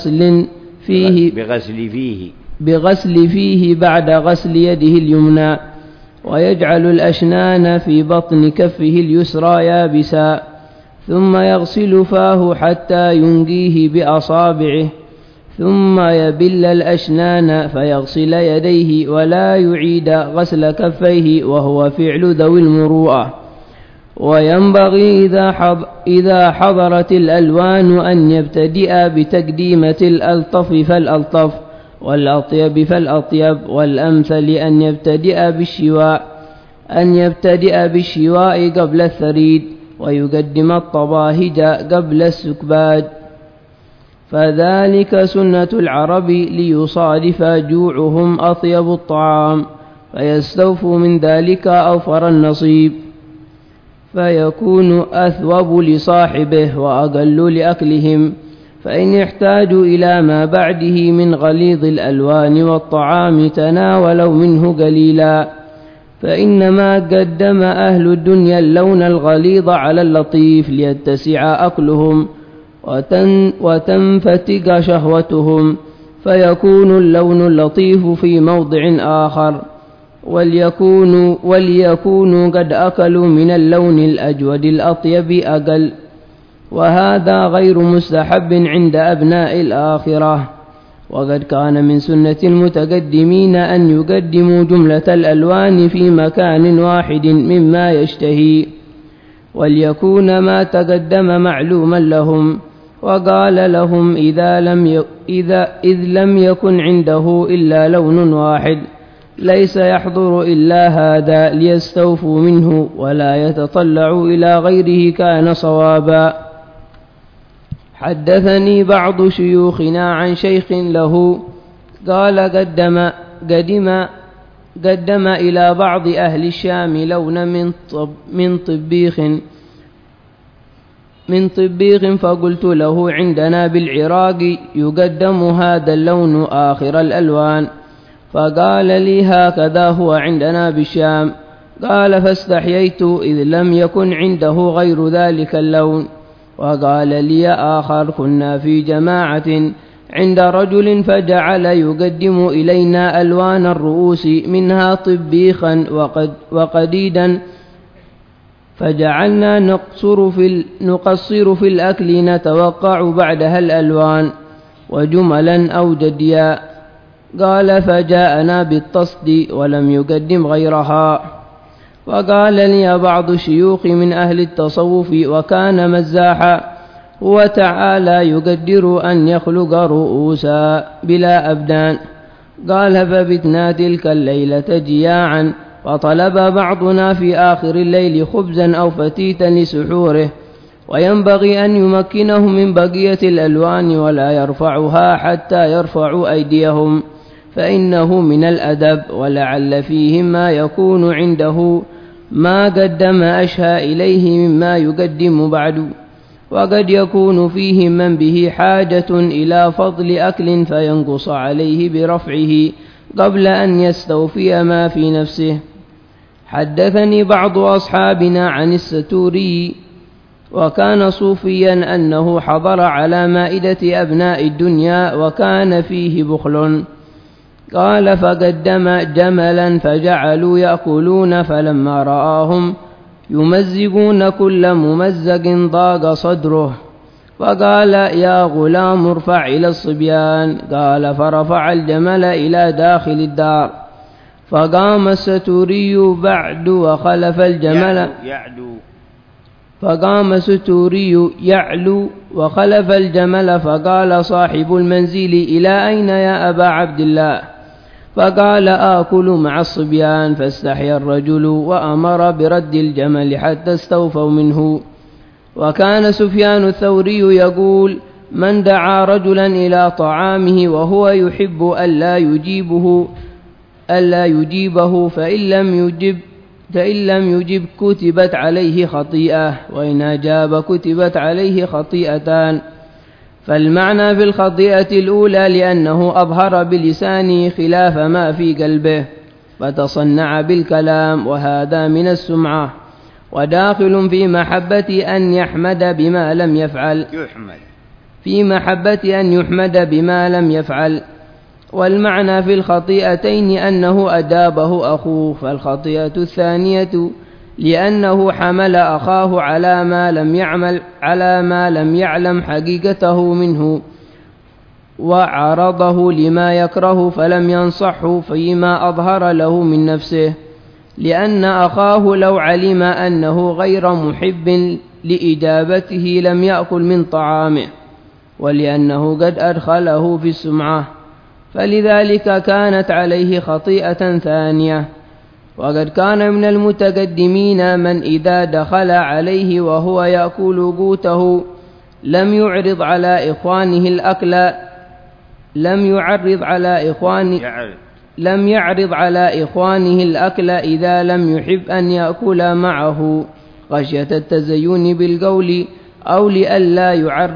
بغسل فيه بعد غسل يده اليمنى، ويجعل الأشنان في بطن كفه اليسرى يابسا، ثم يغسل فاه حتى ينقيه بأصابعه، ثم يبل الأشنان فيغسل يديه، ولا يعيد غسل كفيه، وهو فعل ذوي المروءة. وينبغي إذا حضرت الألوان أن يبتدئ بتقديمة الألطف فالألطف، والأطيب فالأطيب، والأمثل أن يبتدئ بالشواء قبل الثريد، ويقدم الطباهج قبل السكباج، فذلك سنة العرب ليصادف جوعهم أطيب الطعام، فيستوفوا من ذلك أوفر النصيب، فيكون أثوب لصاحبه وأقل لأكلهم. فإن يحتاجوا إلى ما بعده من غليظ الألوان والطعام تناولوا منه قليلا، فإنما قدم أهل الدنيا اللون الغليظ على اللطيف ليتسع أكلهم وتنفتق شهوتهم، فيكون اللون اللطيف في موضع آخر، وليكونوا قد أكلوا من اللون الأجود الأطيب أقل، وهذا غير مستحب عند أبناء الآخرة. وقد كان من سنة المتقدمين أن يقدموا جملة الألوان في مكان واحد مما يشتهي، وليكون ما تقدم معلوما لهم. وقال لهم: إذ لم يكن عنده إلا لون واحد ليس يحضر إلا هذا ليستوفوا منه ولا يتطلعوا إلى غيره كان صوابا. حدثني بعض شيوخنا عن شيخ له قال: قدم إلى بعض أهل الشام لون من طبيخ، فقلت له: عندنا بالعراق يقدم هذا اللون آخر الألوان. فقال لي: هكذا هو عندنا بالشام. قال: فاستحييت إذ لم يكن عنده غير ذلك اللون. وقال لي آخر: كنا في جماعة عند رجل فجعل يقدم إلينا ألوان الرؤوس منها طبيخا وقديدا، فجعلنا نقصر في الأكل نتوقع بعدها الألوان وجملا أو جديا. قال فجاءنا بالتصد ولم يقدم غيرها. وقال لي بعض الشيوخ من أهل التصوف وكان مزاحا هو تعالى يقدر أن يخلق رؤوسا بلا أبدان. قال فبتنا تلك الليلة جياعا فطلب بعضنا في آخر الليل خبزا أو فتيتا لسحوره، وينبغي أن يمكنه من بقية الألوان ولا يرفعها حتى يرفعوا أيديهم، فإنه من الأدب، ولعل فيهم ما يكون عنده ما قدم أشهى إليه مما يقدم بعد، وقد يكون فيهم من به حاجة إلى فضل أكل فينقص عليه برفعه قبل أن يستوفي ما في نفسه. حدثني بعض أصحابنا عن الستوري وكان صوفيا أنه حضر على مائدة أبناء الدنيا وكان فيه بخل. قال فقدم جملا فجعلوا يأكلون، فلما رآهم يمزقون كل ممزق ضاق صدره، فقال يا غلام ارفع إلى الصبيان. قال فرفع الجمل إلى داخل الدار، فقام الستوري بعد وخلف الجمل فقام الستوري يعلو وخلف الجمل، فقال صاحب المنزل إلى أين يا أبا عبد الله؟ فقال آكل مع الصبيان، فاستحيا الرجل وأمر برد الجمل حتى استوفوا منه. وكان سفيان الثوري يقول من دعا رجلا إلى طعامه وهو يحب ألا يجيبه فإن لم يجب كتبت عليه خطيئة، وإن أجاب كتبت عليه خطيئتان. فالمعنى في الخطيئة الأولى لأنه أظهر بلسانه خلاف ما في قلبه فتصنع بالكلام، وهذا من السمعة، وداخل في محبة أن يحمد بما لم يفعل. والمعنى في الخطيئتين أنه أدابه أخوه. فالخطيئة الثانية لأنه حمل أخاه على ما لم يعلم حقيقته منه، وعرضه لما يكره فلم ينصحه فيما أظهر له من نفسه، لأن أخاه لو علم أنه غير محب لإجابته لم يأكل من طعامه، ولأنه قد أدخله في السمعة، فلذلك كانت عليه خطيئة ثانية. وقد كان من المتقدمين من إذا دخل عليه وهو يأكل قوته لم يعرض على إخوانه الأكل إذا لم يحب أن يأكل معه خشية التزين بالقول أو لئلا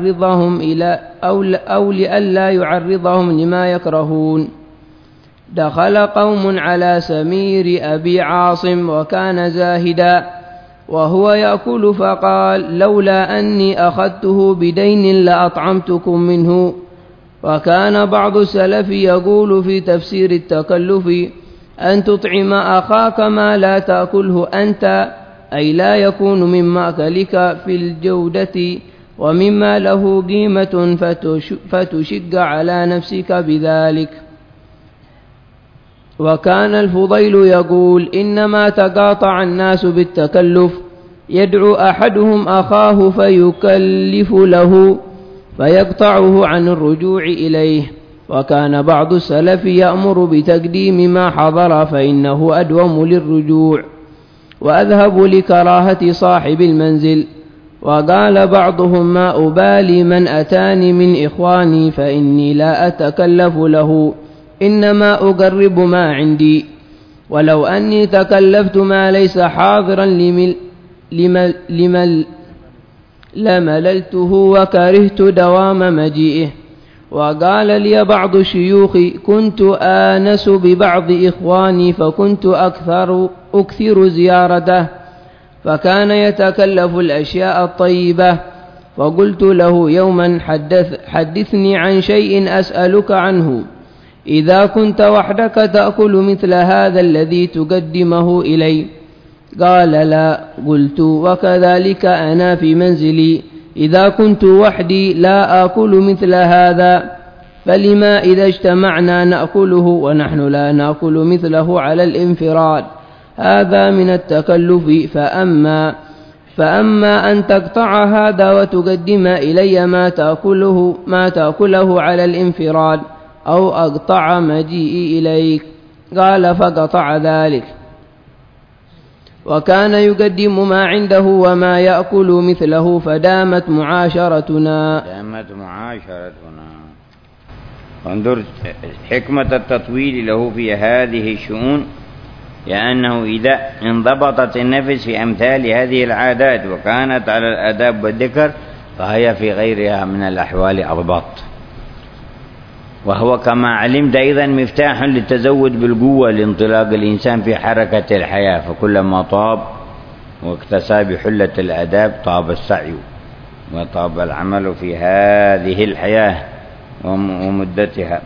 يعرضهم لما يكرهون. دخل قوم على سمير أبي عاصم وكان زاهدا وهو يأكل، فقال لولا أني أخذته بدين لأطعمتكم منه. وكان بعض السلف يقول في تفسير التكلف أن تطعم أخاك ما لا تأكله أنت، أي لا يكون من مأكلك في الجودة ومما له قيمة فتشق على نفسك بذلك. وكان الفضيل يقول إنما تقاطع الناس بالتكلف، يدعو أحدهم أخاه فيكلف له فيقطعه عن الرجوع إليه. وكان بعض السلف يأمر بتقديم ما حضر فإنه أدوم للرجوع وأذهب لكراهة صاحب المنزل. وقال بعضهم ما أبالي من أتاني من إخواني فإني لا أتكلف له، إنما أقرب ما عندي، ولو أني تكلفت ما ليس حاضرا لمللته وكرهت دوام مجيئه. وقال لي بعض الشيوخ كنت آنس ببعض إخواني فكنت أكثر زيارته، فكان يتكلف الأشياء الطيبة، فقلت له يوما حدثني عن شيء أسألك عنه، إذا كنت وحدك تأكل مثل هذا الذي تقدمه إلي؟ قال لا. قلت وكذلك أنا في منزلي، إذا كنت وحدي لا آكل مثل هذا. فلما إذا اجتمعنا نأكله ونحن لا نأكل مثله على الانفراد؟ هذا من التكلف. فأما أن تقطع هذا وتقدم إلي ما تأكله على الانفراد، أو أقطع مجيئي إليك. قال فقطع ذلك، وكان يقدم ما عنده وما يأكل مثله، فدامت معاشرتنا. انظر حكمة التطويل له في هذه الشؤون، لأنه إذا انضبطت النفس في أمثال هذه العادات وكانت على الآداب والذكر، فهي في غيرها من الأحوال أضبط. وهو كما علمت أيضا مفتاح للتزود بالقوة لانطلاق الإنسان في حركة الحياة، فكلما طاب واكتسى بحلة الآداب طاب السعي وطاب العمل في هذه الحياة ومدتها.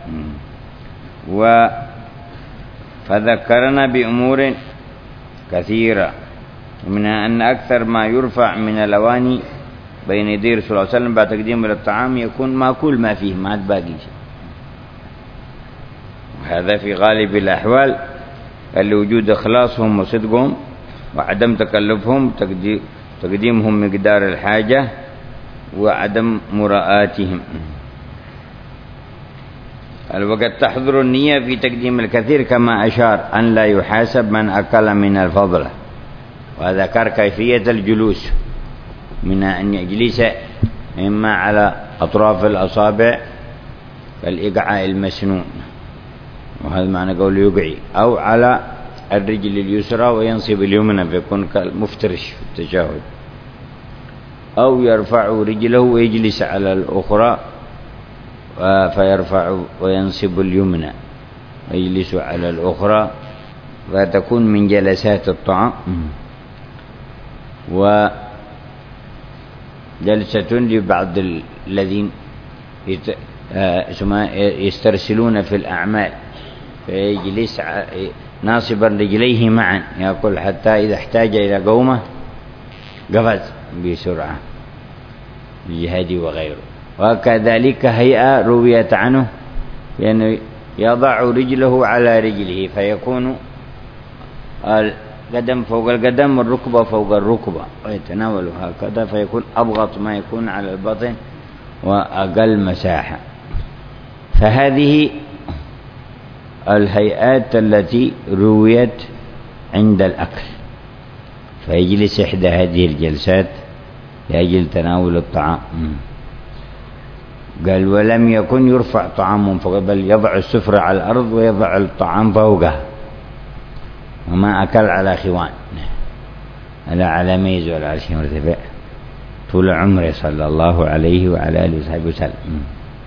فذكرنا بأمور كثيرة، منها أن أكثر ما يرفع من الأواني بين يدي رسول الله صلى الله عليه وسلم بعد تقديم للطعام يكون ماكول ما فيه، ما باقي شيء. وهذا في غالب الأحوال لوجود إخلاصهم وصدقهم وعدم تكلفهم، تقديمهم مقدار الحاجة وعدم مراءاتهم. وقد تحضر النية في تقديم الكثير، كما أشار أن لا يحاسب من أكل من الفضل. وذكر كيفية الجلوس، من أن يجلس إما على أطراف الأصابع كالإقعاء المسنون، وهذا معنى قول يقعي، أو على الرجل اليسرى وينصب اليمنى فيكون كالمفترش في التشهد، أو يرفع رجله ويجلس على الأخرى فيرفع وينصب اليمنى ويجلس على الأخرى، فتكون من جلسات الطعام. وجلسة لبعض الذين يسترسلون في الأعمال، فيجلس ناصبا رجليه معا يقول حتى إذا احتاج إلى قومه قفز بسرعة، الجهاد وغيره. وكذلك هيئة رويت عنه لأنه يضع رجله على رجله، فيكون القدم فوق القدم والركبة فوق الركبة، ويتناول هكذا، فيكون أضغط ما يكون على البطن وأقل مساحة. فهذه الهيئات التي رويت عند الأكل، فيجلس إحدى هذه الجلسات لأجل تناول الطعام. قال ولم يكن يرفع طعام فوق، بل يضع السفرة على الأرض ويضع الطعام فوقها، وما أكل على خوان لا على ميز ولا على شيء مرتفع طول عمره صلى الله عليه وعلى آله وصحبه وسلم.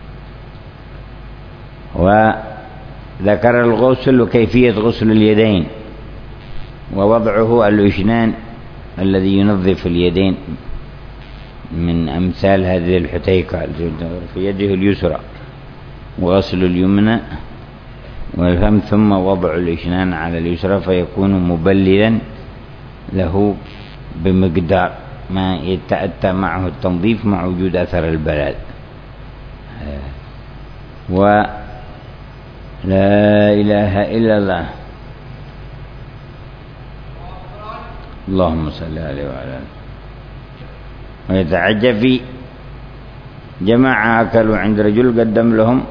وذكر الغسل وكيفية غسل اليدين، ووضعه الإشنان الذي ينظف اليدين من أمثال هذه الحتيكة في يده اليسرى، وغسل اليمنى والفم، ثم وضع الإشنان على اليسرى فيكون مبللا له بمقدار ما يتأتى معه التنظيف مع وجود أثر البلال. ولا إله إلا الله، اللهم صل عليه وعلى آله. ويتعجب في جماعة أكلوا عند رجل قدم لهم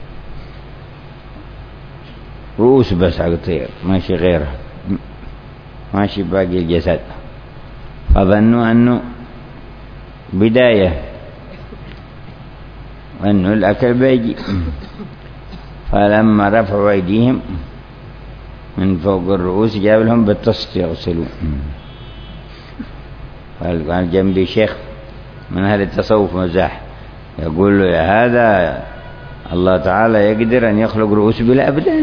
رؤوس بس على الطير، ماشي غيره، ماشي باقي الجسد، فظنوا أنه بداية وأنه الأكل بيجي، فلما رفعوا أيديهم من فوق الرؤوس جاب لهم بالطست يغسلوا. قال جنبي شيخ من أهل التصوف مزاح يقول له يا هذا الله تعالى يقدر أن يخلق رؤوس بلا أبدان.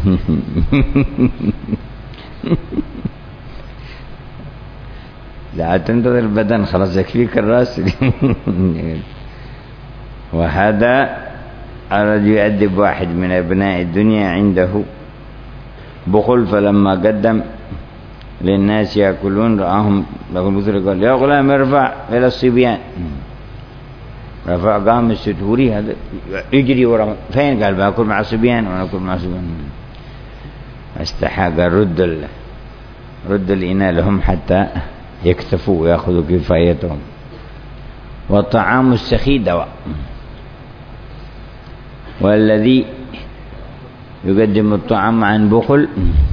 لا تنتظر البدن خلاص يكفيك الرأس. وهذا أراد يؤدب واحد من أبناء الدنيا عنده بخل، فلما قدم للناس يأكلون رآهم له مثل قال يا غلام ارفع إلى الصبيان، رفع قام الستوري هذا يجري ورا، فين؟ قال باكل مع صبيان وانا اكل مع صبيان. استحى، قال رد الإناء لهم حتى يكتفوا ويأخذوا كفايتهم. والطعام السخي دواء، والذي يقدم الطعام عن بخل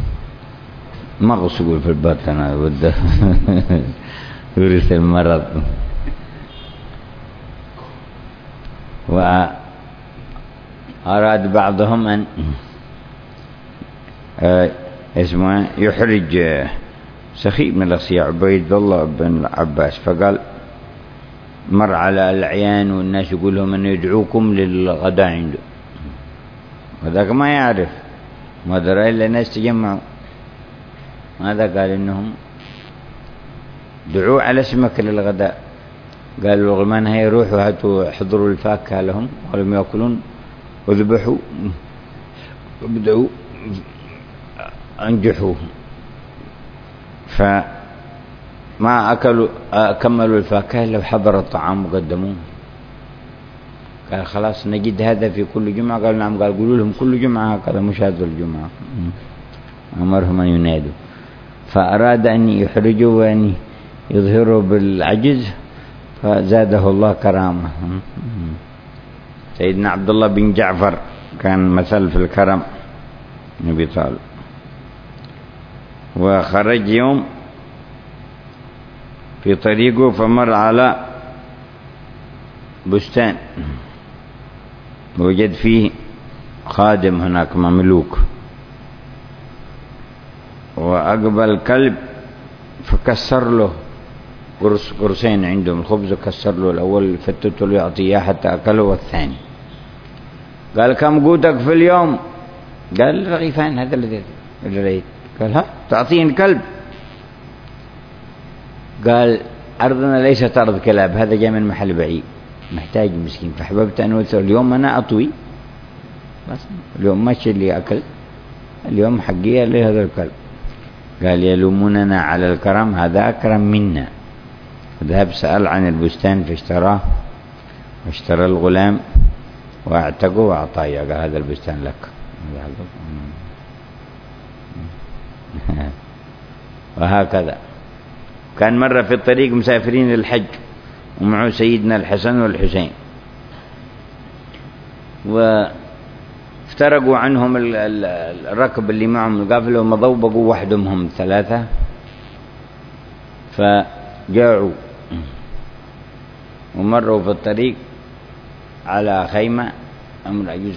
مغص يقول في البطن هذا يورث المرض. وأراد بعضهم أن اسمه يحرج سخي من الأصياء عبيد الله بن عباس، فقال مر على الأعيان والناس يقول لهم أن يدعوكم للغداء عنده، وذاك ما يعرف، ما درى إلا الناس تجمعوا. ماذا قال؟ إنهم دعوا على اسمك للغداء. قالوا الغلمان هيا روحوا هاتوا حضروا الفاكهة لهم، ولم يأكلون وذبحوا وبدأوا أنجحوا، فما أكلوا كملوا الفاكهة لو حضر الطعام وقدموه. قال خلاص نجد هذا في كل جمعة. قالوا نعم. قال قولوا لهم كل جمعة هكذا، مش هذا الجمعة. أمرهم أن ينادوا. فأراد أن يحرجوا وأن يظهروا بالعجز، فزاده الله كرامة. سيدنا عبد الله بن جعفر كان مثل في الكرم نبي طالب. وخرج يوم في طريقه فمر على بستان وجد فيه خادم هناك مملوك، وأقبل كلب فكسر له قرصين عندهم الخبز، كسر له الأول فتته له يعطيه حتى أكله، والثاني قال كم قوتك في اليوم؟ قال رغيفان. هذا الذي رأيت. قال ها تعطيني كلب؟ قال أرضنا ليست أرض كلاب، هذا جاء من محل بعيد محتاج مسكين، فحببت أن أوثر اليوم أنا أطوي بس، اليوم ماشي اللي أكل، اليوم حقيقة لهذا الكلب. قال يلوموننا على الكرم، هذا أكرم منا. ذهب سأل عن البستان فاشتراه، واشترى الغلام واعتقه وأعطاه. قال هذا البستان لك. وهكذا كان مرة في الطريق مسافرين للحج ومعه سيدنا الحسن والحسين، وافترقوا عنهم الركب اللي معهم القافلة ومضوا، بقوا وحدهم هم ثلاثة. فجاعوا ومروا في الطريق على خيمة أمر عجوز،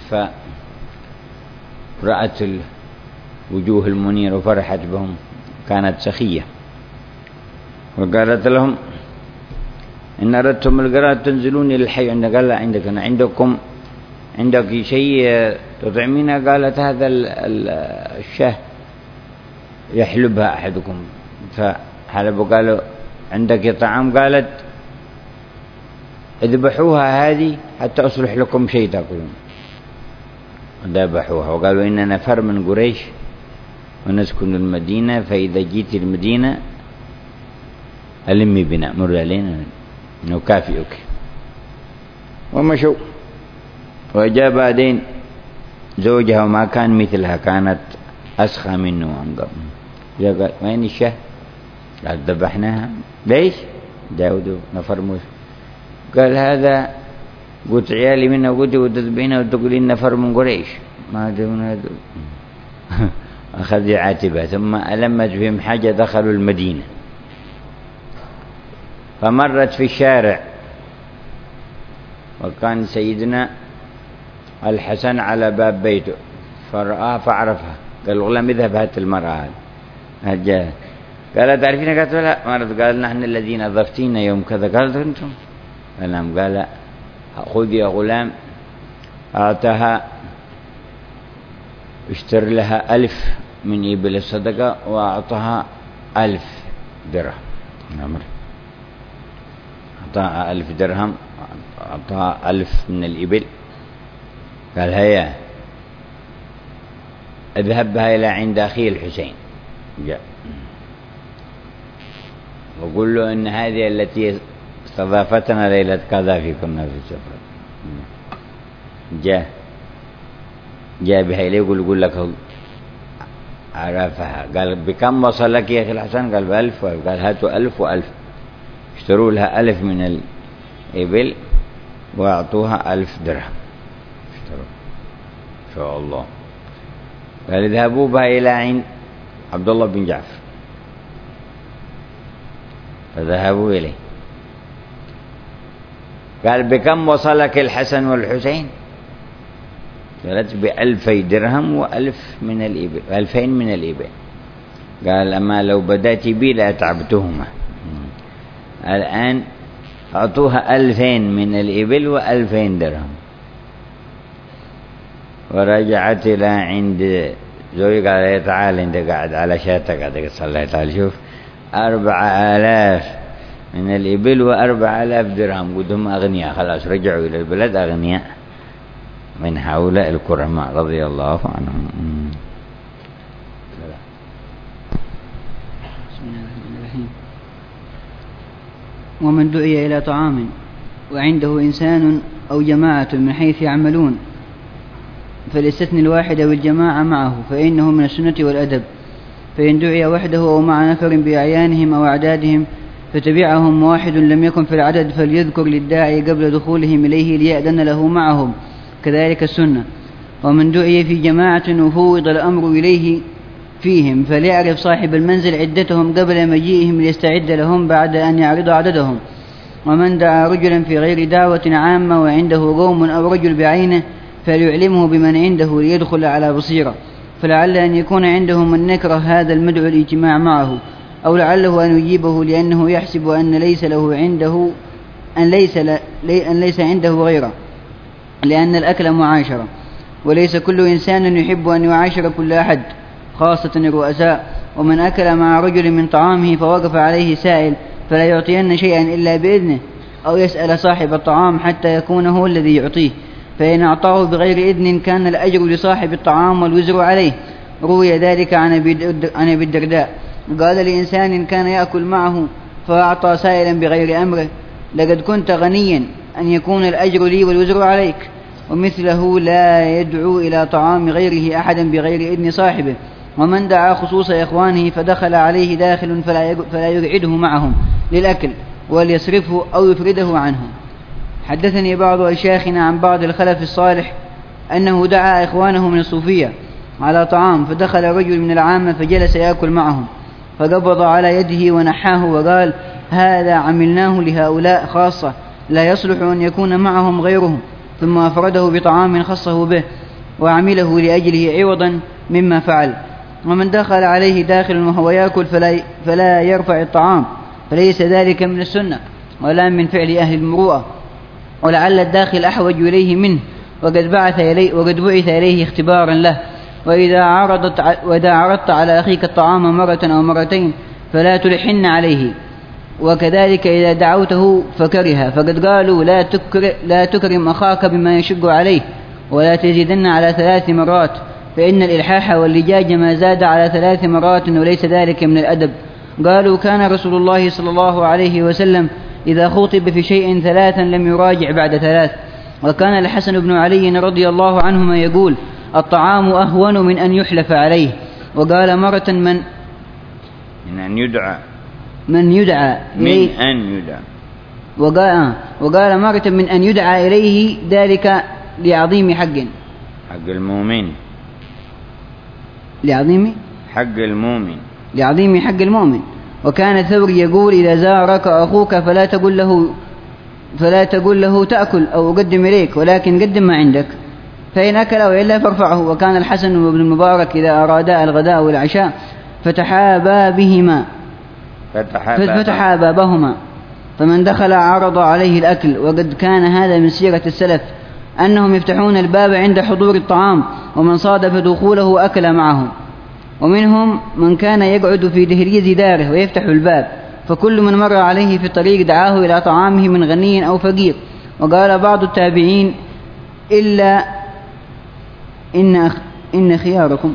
فرأت الوجوه المنيرة وفرحت بهم، كانت سخية، وقالت لهم إن أردتم القراءة تنزلون إلى الحي. قال لا عندك، أنا عندك شيء تطعمينها؟ قالت هذا الشاه يحلبها أحدكم، فحلبوا. قالوا عندك طعام؟ قالت اذبحوها هذه حتى أصلح لكم شيء تأكلون. ذبحوها وقالوا إننا نفر من قريش ونسكن المدينة، فإذا جيت المدينة ألمي بنا، مر علينا نكافئك. ومشوا. وجاء بعدين زوجها وما كان مثلها، كانت أسخى منه وأنقر. جاء قال وين الشاه؟ قال ذبحناها. ليش؟ داود نفر موسى. قال هذا قلت عيالي منها وقلت وتذبحينها وتقولين نفر من قريش ما دون أخذ عاتبة. ثم ألمت بهم حاجة، دخلوا المدينة، فمرت في الشارع وكان سيدنا الحسن على باب بيته، فرآها فعرفها. قال الغلام اذهب هات المرأة هذه. قال تعرفين؟ قالت لا. مرت. قال نحن الذين ضفتينا يوم كذا. قالت أنتم؟ قال نعم. قال خذ يا غلام. أعطاها، اشتر لها 1000 من إبل الصدقة، وأعطاها 1000 درهم. أعطاها 1000 درهم، أعطاها 1000 من الإبل. قال هيا اذهب بها إلى عند أخي الحسين، جاء وقل له إن هذه التي استضافتنا ليلة كذا في كنا في السفر، جاء بحيله يقول لك عرفها. قال بكم وصل لك يا أخي الحسن؟ قال ب1000. قال هاتوا 1000 و1000. اشتروا لها 1000 من الإبل وأعطوها 1000 درهم. اشتروا إن شاء الله. قال اذهبوا بها إلى عند عبد الله بن جعفر. فذهبوا إليه. قال بكم وصلك الحسن والحسين؟ قالت ب2000 درهم و1000 من الإبل، 2000 من الإبل. قال أما لو بدأت بي لأتعبتهما. الآن أعطوها 2000 من الإبل و2000 درهم. ورجعت إلى عند زوجي قال تعال أنت قاعد على شاتك قاعد تصلي، تعال شوف 4000 من الإبل و4000 درهم. قدهم أغنياء خلاص، رجعوا إلى البلد أغنياء من هؤلاء الكرماء رضي الله عنهم. بسم الله الرحمن الرحيم. ومن دعي إلى طعام وعنده إنسان أو جماعة من حيث يعملون فليستثني الواحد والجماعة معه، فإنه من السنة والأدب. فإن دعي وحده أو مع نفر بأعيانهم أو أعدادهم فتبعهم واحد لم يكن في العدد فليذكر للداعي قبل دخولهم إليه ليأذن له معهم، كذلك السنة. ومن دعي في جماعة وفوض الأمر إليه فيهم فليعرف صاحب المنزل عدتهم قبل مجيئهم ليستعد لهم بعد أن يعرض عددهم. ومن دعا رجلا في غير دعوة عامة وعنده قوم أو رجل بعينه فليعلمه بمن عنده ليدخل على بصيرة، فلعل أن يكون عندهم من نكره هذا المدعو الاجتماع معه، أو لعله أن يجيبه لأنه يحسب أن ليس عنده غيره، لأن الأكل معاشرة، وليس كل إنسان يحب أن يعاشر كل أحد خاصة الرؤساء. ومن أكل مع رجل من طعامه فوقف عليه سائل فلا يعطين شيئا إلا بإذنه، أو يسأل صاحب الطعام حتى يكون هو الذي يعطيه، فإن أعطاه بغير إذن كان الأجر لصاحب الطعام والوزر عليه. روي ذلك عن أبي الدرداء قال لإنسان كان يأكل معه فأعطى سائلا بغير أمره لقد كنت غنيا أن يكون الأجر لي والوزر عليك. ومثله لا يدعو إلى طعام غيره أحدا بغير إذن صاحبه. ومن دعا خصوص إخوانه فدخل عليه داخل فلا يقعده معهم للأكل وليصرفه أو يفرده عنهم. حدثني بعض أشياخنا عن بعض الخلف الصالح أنه دعا إخوانه من الصوفية على طعام فدخل رجل من العامة فجلس يأكل معهم فقبض على يده ونحاه وقال هذا عملناه لهؤلاء خاصة لا يصلح أن يكون معهم غيرهم، ثم أفرده بطعام خصه به وعمله لأجله عوضا مما فعل. ومن دخل عليه داخل وهو يأكل فلا يرفع الطعام فليس ذلك من السنة ولا من فعل أهل المروءة، ولعل الداخل أحوج إليه منه وقد بعث إليه اختبارا له. وإذا عرضت على أخيك الطعام مرة أو مرتين فلا تلحن عليه، وكذلك إذا دعوته فكرها، فقد قالوا لا تكرم أخاك بما يشق عليه ولا تزيدن على 3 مرات، فإن الإلحاح واللجاج ما زاد على 3 مرات وليس ذلك من الأدب. قالوا كان رسول الله صلى الله عليه وسلم إذا خطب في شيء 3 لم يراجع بعد 3. وكان الحسن بن علي رضي الله عنهما يقول الطعام أهون من أن يحلف عليه. وقال مرة من يدعى وقال مرة من أن يدعى إليه ذلك لعظيم حق المؤمن لعظيم حق المؤمن. وكان الثوري يقول إذا زارك أخوك فلا تقول له تأكل أو أقدم إليك، ولكن قدم ما عندك، فإن أكل وإلا فارفعه. وكان الحسن وابن المبارك إذا أرادا الغداء والعشاء فتحابا بهما، فمن دخل عرض عليه الأكل. وقد كان هذا من سيرة السلف أنهم يفتحون الباب عند حضور الطعام، ومن صادف دخوله أكل معهم. ومنهم من كان يقعد في دهليز داره ويفتح الباب، فكل من مر عليه في الطريق دعاه إلى طعامه من غني أو فقير. وقال بعض التابعين إلا إن خياركم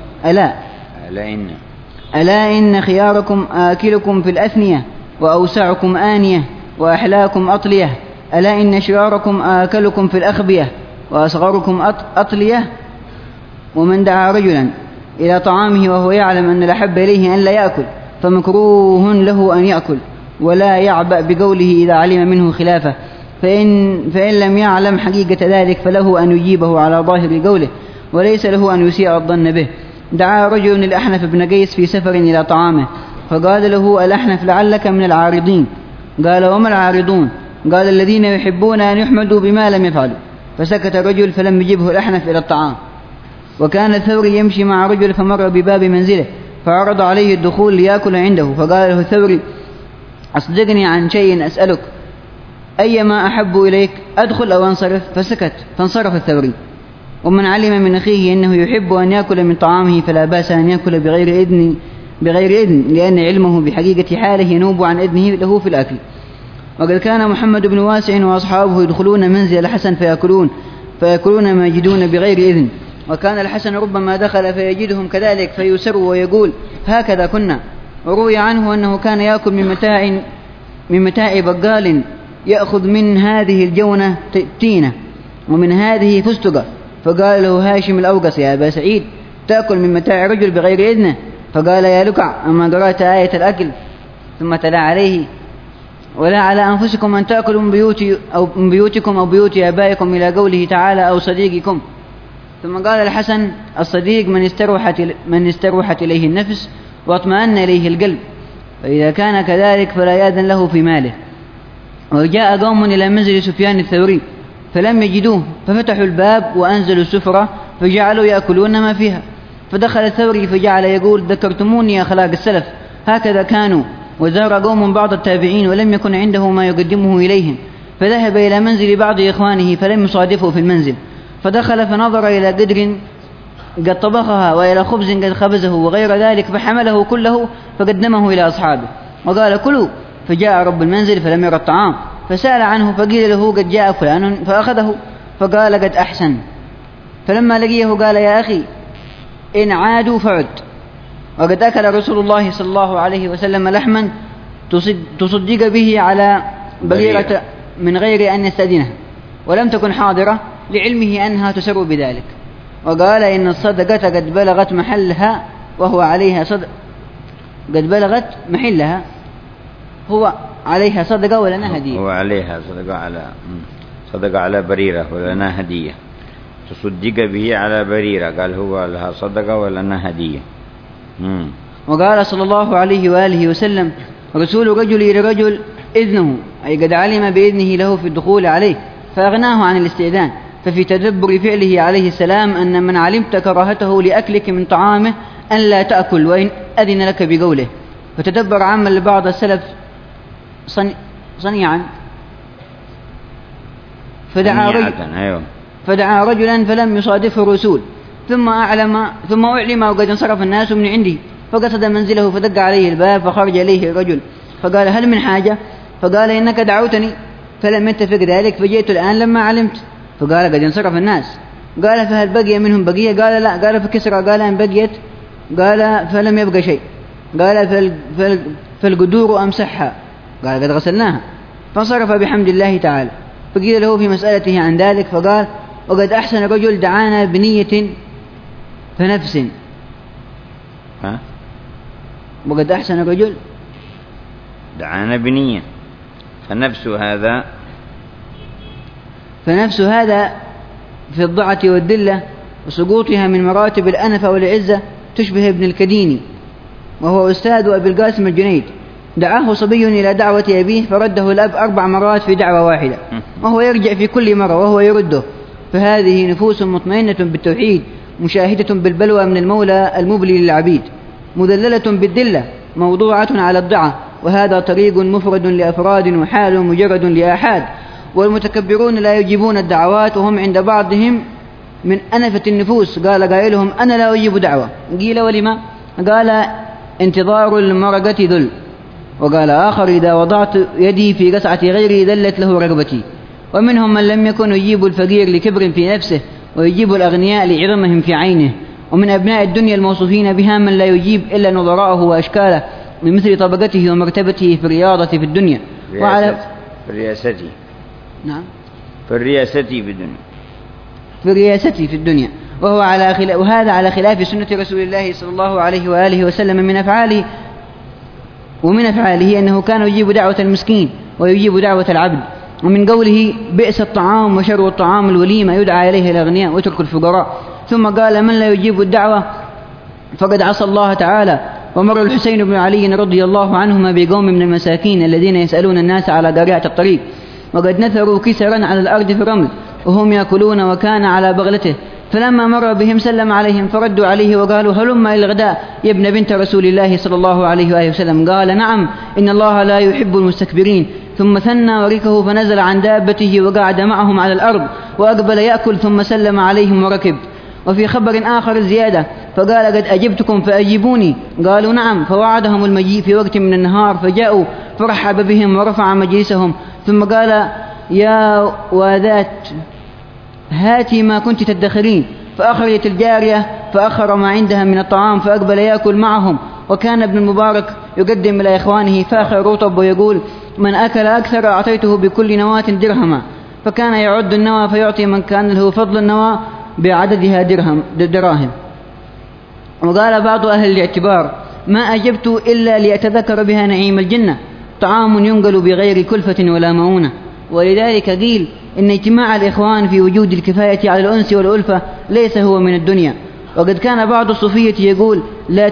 ألا إن خياركم آكلكم في الأثنية وأوسعكم آنية وأحلاكم أطلية، ألا إن شراركم آكلكم في الأخبية وأصغركم أطلية. ومن دعا رجلا إلى طعامه وهو يعلم أن الأحب إليه أن لا يأكل فمكروه له أن يأكل، ولا يعبأ بقوله إذا علم منه خلافه، فإن لم يعلم حقيقة ذلك فله أن يجيبه على ظاهر قوله، وليس له أن يسيء الظن به. دعا رجل الأحنف بن قيس في سفر إلى طعامه، فقال له الأحنف لعلك من العارضين. قال وما العارضون؟ قال الذين يحبون أن يحمدوا بما لم يفعلوا. فسكت الرجل فلم يجبه الأحنف إلى الطعام. وكان الثوري يمشي مع رجل فمر بباب منزله فعرض عليه الدخول ليأكل عنده، فقال له الثوري أصدقني عن شيء أسألك، أيما أحب إليك أدخل أو أنصرف؟ فسكت فانصرف الثوري. ومن علم من أخيه أنه يحب أن يأكل من طعامه فلا بأس أن يأكل بغير إذن لأن علمه بحقيقة حاله ينوب عن إذنه له في الأكل. وقد كان محمد بن واسع وأصحابه يدخلون منزل الحسن فيأكلون ما يجدون بغير إذن، وكان الحسن ربما دخل فيجدهم كذلك فيسر ويقول هكذا كنا. وروي عنه أنه كان يأكل من متاع بقال يأخذ من هذه الجونة تينة ومن هذه فستقة، فقال له هاشم الأوقص يا أبا سعيد تأكل من متاع رجل بغير إذنه؟ فقال يا لكع أما قرأت آية الأكل؟ ثم تلا عليه ولا على أنفسكم أن تأكلوا من بيوتكم أو بيوت آبائكم إلى قوله تعالى أو صديقكم. ثم قال الحسن الصديق من استروحت إليه النفس واطمأن إليه القلب، فإذا كان كذلك فلا يأذن له في ماله. وجاء قوم إلى منزل سفيان الثوري فلم يجدوه ففتحوا الباب وأنزلوا السفرة فجعلوا يأكلون ما فيها. فدخل الثوري فجعل يقول ذكرتموني أخلاق السلف هكذا كانوا. وزار قوم بعض التابعين ولم يكن عنده ما يقدمه إليهم، فذهب إلى منزل بعض إخوانه فلم يصادفه في المنزل، فدخل فنظر إلى قدر قد طبخها وإلى خبز قد خبزه وغير ذلك، فحمله كله فقدمه إلى أصحابه وقال كلوا. فجاء رب المنزل فلم يرى الطعام فسأل عنه فقيل له قد جاء فلان فأخذه، فقال قد أحسن. فلما لقيه قال يا أخي إن عادوا فعد. وقد أكل رسول الله صلى الله عليه وسلم لحما تصدق به على بغيرة من غير أن يستأذنها، ولم تكن حاضرة لعلمه أنها تسر بذلك. وقال إن الصدقة قد بلغت محلها وهو عليها قد بلغت محلها هو عليها صدقة ولنا هدية. هو عليها صدقة على بريرة ولنا هدية. تصدق به على بريرة، قال هو لها صدقة ولنا هدية. وقال صلى الله عليه وآله وسلم رسول رجل إلى رجل إذنه، أي قد علم بإذنه له في الدخول عليه فأغناه عن الاستئذان. ففي تدبر فعله عليه السلام أن من علمت كراهته لأكلك من طعامه أن لا تأكل وإن أذن لك بقوله. فتدبر عمل لبعض السلف صنيعا فدعا رجلا فلم يصادفه الرسول ثم أعلم وقد انصرف الناس من عنده، فقصد منزله فدق عليه الباب فخرج إليه الرجل فقال هل من حاجة؟ فقال إنك دعوتني فلم يتفق ذلك فجئت الآن لما علمت. فقال قد انصرف الناس. قال فهل بقي منهم بقية؟ قال لا. قال فكسرى؟ قال إن بقيت. قال فلم يبقى شيء. قال فالقدور أمسحها. قال قد غسلناها. فانصرف بحمد الله تعالى. فقيل له في مسألته عن ذلك فقال وقد أحسن رجل دعانا بنية فنفس. وقد أحسن رجل دعانا بنية فنفس هذا في الضعة والذلة وسقوطها من مراتب الأنفة والعزة تشبه ابن الكديني وهو أستاذ أبي القاسم الجنيد. دعاه صبي إلى دعوة أبيه فرده الأب 4 مرات في دعوة واحدة وهو يرجع في كل مرة وهو يرده. فهذه نفوس مطمئنة بالتوحيد مشاهدة بالبلوى من المولى المبلي للعبيد مذللة بالذلة موضوعة على الضعة، وهذا طريق مفرد لأفراد وحال مجرد لآحاد. والمتكبرون لا يجيبون الدعوات وهم عند بعضهم من أنفة النفوس. قال قائلهم أنا لا أجيب دعوة. قيل ولما؟ قال انتظار المرقة ذل. وقال آخر إذا وضعت يدي في قسعة غيري ذلت له رغبتي. ومنهم من لم يكن يجيب الفقير لكبر في نفسه ويجيب الأغنياء لعظمهم في عينه. ومن أبناء الدنيا الموصوفين بها من لا يجيب إلا نظراءه وأشكاله من مثل طبقته ومرتبته في الرياضة في الدنيا في رياسته. نعم، في الرياسة في الدنيا، في رياسته في الدنيا، وهذا على خلاف سنة رسول الله صلى الله عليه وآله وسلم ومن أفعاله أنه كان يجيب دعوة المسكين ويجيب دعوة العبد. ومن قوله بئس الطعام وشر الطعام الوليمة يدعى إليه الأغنياء ويترك الفقراء. ثم قال من لا يجيب الدعوة فقد عصى الله تعالى. ومر الحسين بن علي رضي الله عنهما بقوم من المساكين الذين يسألون الناس على قارعة الطريق، وقد نثروا كسرا على الأرض في الرمل وهم يأكلون، وكان على بغلته، فلما مر بهم سلم عليهم فردوا عليه وقالوا هلم إلى الغداء يا ابن بنت رسول الله صلى الله عليه وآله وسلم. قال نعم إن الله لا يحب المستكبرين. ثم ثنى وركه فنزل عن دابته وقعد معهم على الأرض وأقبل يأكل ثم سلم عليهم وركب. وفي خبر آخر زيادة فقال قد أجبتكم فأجيبوني. قالوا نعم، فوعدهم المجيء في وقت من النهار فجاءوا فرحب بهم ورفع مجلسهم، ثم قال يا واذات هاتي ما كنت تدخرين، فأخرجت الجارية فأخر ما عندها من الطعام فأقبل يأكل معهم. وكان ابن المبارك يقدم إلى إخوانه فاخر رطب ويقول من أكل أكثر أعطيته بكل نواة درهما، فكان يعد النوى فيعطي من كان له فضل النوى بعددها دراهم. وقال بعض أهل الاعتبار ما أجبت إلا لأتذكر بها نعيم الجنة، طعام ينقل بغير كلفة ولا مؤونة. ولذلك قيل إن اجتماع الإخوان في وجود الكفاية على الأنس والألفة ليس هو من الدنيا. وقد كان بعض الصوفية يقول لا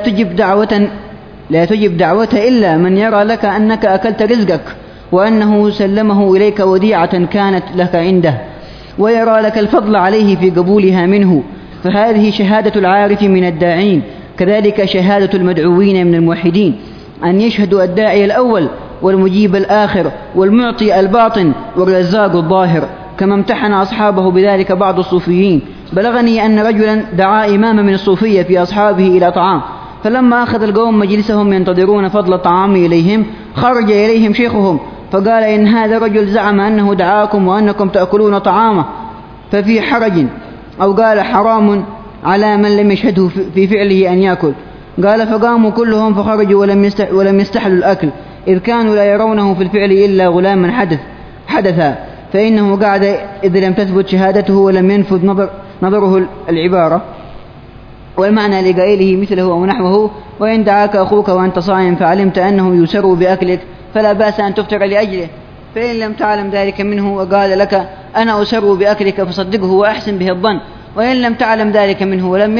تجب دعوة إلا من يرى لك أنك أكلت رزقك وأنه سلمه إليك وديعة كانت لك عنده، ويرى لك الفضل عليه في قبولها منه، فهذه شهادة العارف من الداعين. كذلك شهادة المدعوين من الموحدين أن يشهدوا الداعي الأول والمجيب الآخر والمعطي الباطن والرزاق الظاهر، كما امتحن أصحابه بذلك بعض الصوفيين. بلغني أن رجلا دعا إماما من الصوفية في أصحابه إلى طعام، فلما أخذ القوم مجلسهم ينتظرون فضل الطعام إليهم خرج إليهم شيخهم فقال إن هذا الرجل زعم أنه دعاكم وأنكم تأكلون طعامه ففي حرج، أو قال حرام على من لم يشهده في فعله أن يأكل. قال فقاموا كلهم فخرجوا ولم يستحلوا الأكل، إذ كانوا لا يرونه في الفعل إلا غلاما حدثا، فإنه قعد إذ لم تثبت شهادته ولم ينفذ نظره العبارة. والمعنى لقائله مثله ونحوه وإن دعاك أخوك وأنت صائم فعلمت أنه يسر بأكلك فلا بأس أن تفطر لأجله، فإن لم تعلم ذلك منه وقال لك أنا أسر بأكلك فصدقه وأحسن به الظن، وإن لم تعلم ذلك منه ولم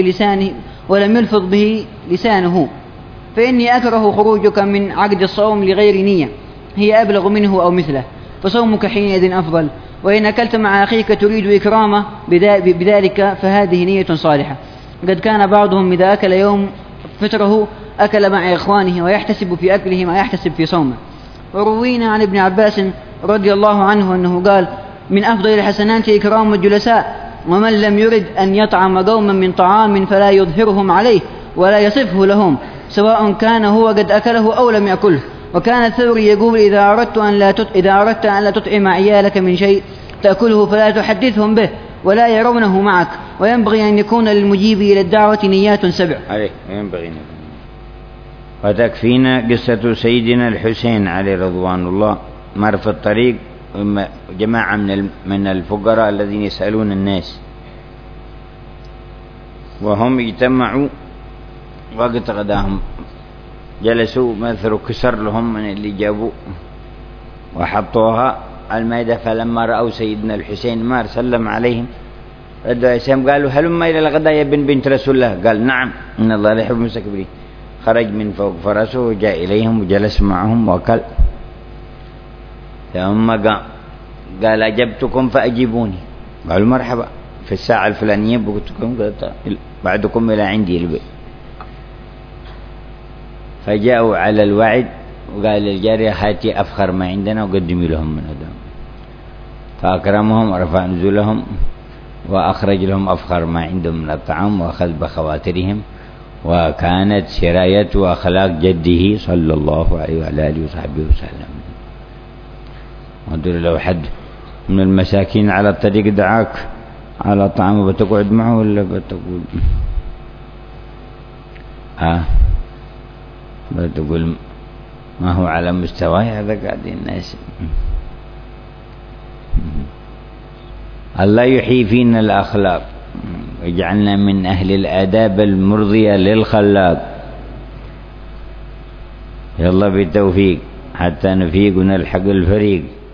يلفظ به لسانه فإني أكره خروجك من عقد الصوم لغير نية هي أبلغ منه أو مثله، فصومك حينئذ أفضل. وإن أكلت مع أخيك تريد إكرامه بذلك فهذه نية صالحة. قد كان بعضهم إذا أكل يوم فطره أكل مع إخوانه ويحتسب في أكله ما يحتسب في صومه. وروينا عن ابن عباس رضي الله عنه أنه قال من أفضل الحسنات إكرام الجلساء، ومن لم يرد أن يطعم قوما من طعام فلا يظهرهم عليه ولا يصفه لهم سواء كان هو قد أكله أو لم يأكله. وكان الثوري يقول إذا أردت أن لا تطعم عيالك من شيء تأكله فلا تحدثهم به ولا يرونه معك، وينبغي أن يكون للمجيب إلى الدعوة نيات 7. عليه ينبغي. وتكفينا قصة سيدنا الحسين عليه رضوان الله مر في الطريق جماعة من الفقراء الذين يسألون الناس، وهم اجتمعوا وقت غداهم جلسوا مثلوا كسر لهم من اللي جابوا وحطوها على المائدة، فلما رأوا سيدنا الحسين مار سلم عليهم ردوا عليهم قالوا هلم إلى الغداء يا بنت رسول الله؟ قال نعم إن الله لا يحب المستكبرين. خرج من فوق فرسه وجاء إليهم وجلس معهم وأكل، ثم قال أجبتكم فأجيبوني. قالوا مرحبا في الساعة الفلانية بقتكم بعدكم إلى عندي البيت. فجاءوا على الوعد وقال للجارية هاتي أفخر ما عندنا وقدمي لهم من هذا، فأكرمهم ورفع نزولهم وأخرج لهم أفخر ما عندهم من الطعام وأخذ بخواترهم، وكانت سراية وأخلاق جده صلى الله عليه وعلى آله وصحبه وسلم. وقال لو حد من المساكين على الطريق دعاك على طعام بتقعد معه ولا بتقول بتقول ما هو على مستواي؟ هذا قاعدين الناس الله يحيي فينا الأخلاق واجعلنا من أهل الآداب المرضية للخلاق. يلا بالتوفيق حتى نفيق ونلحق الفريق.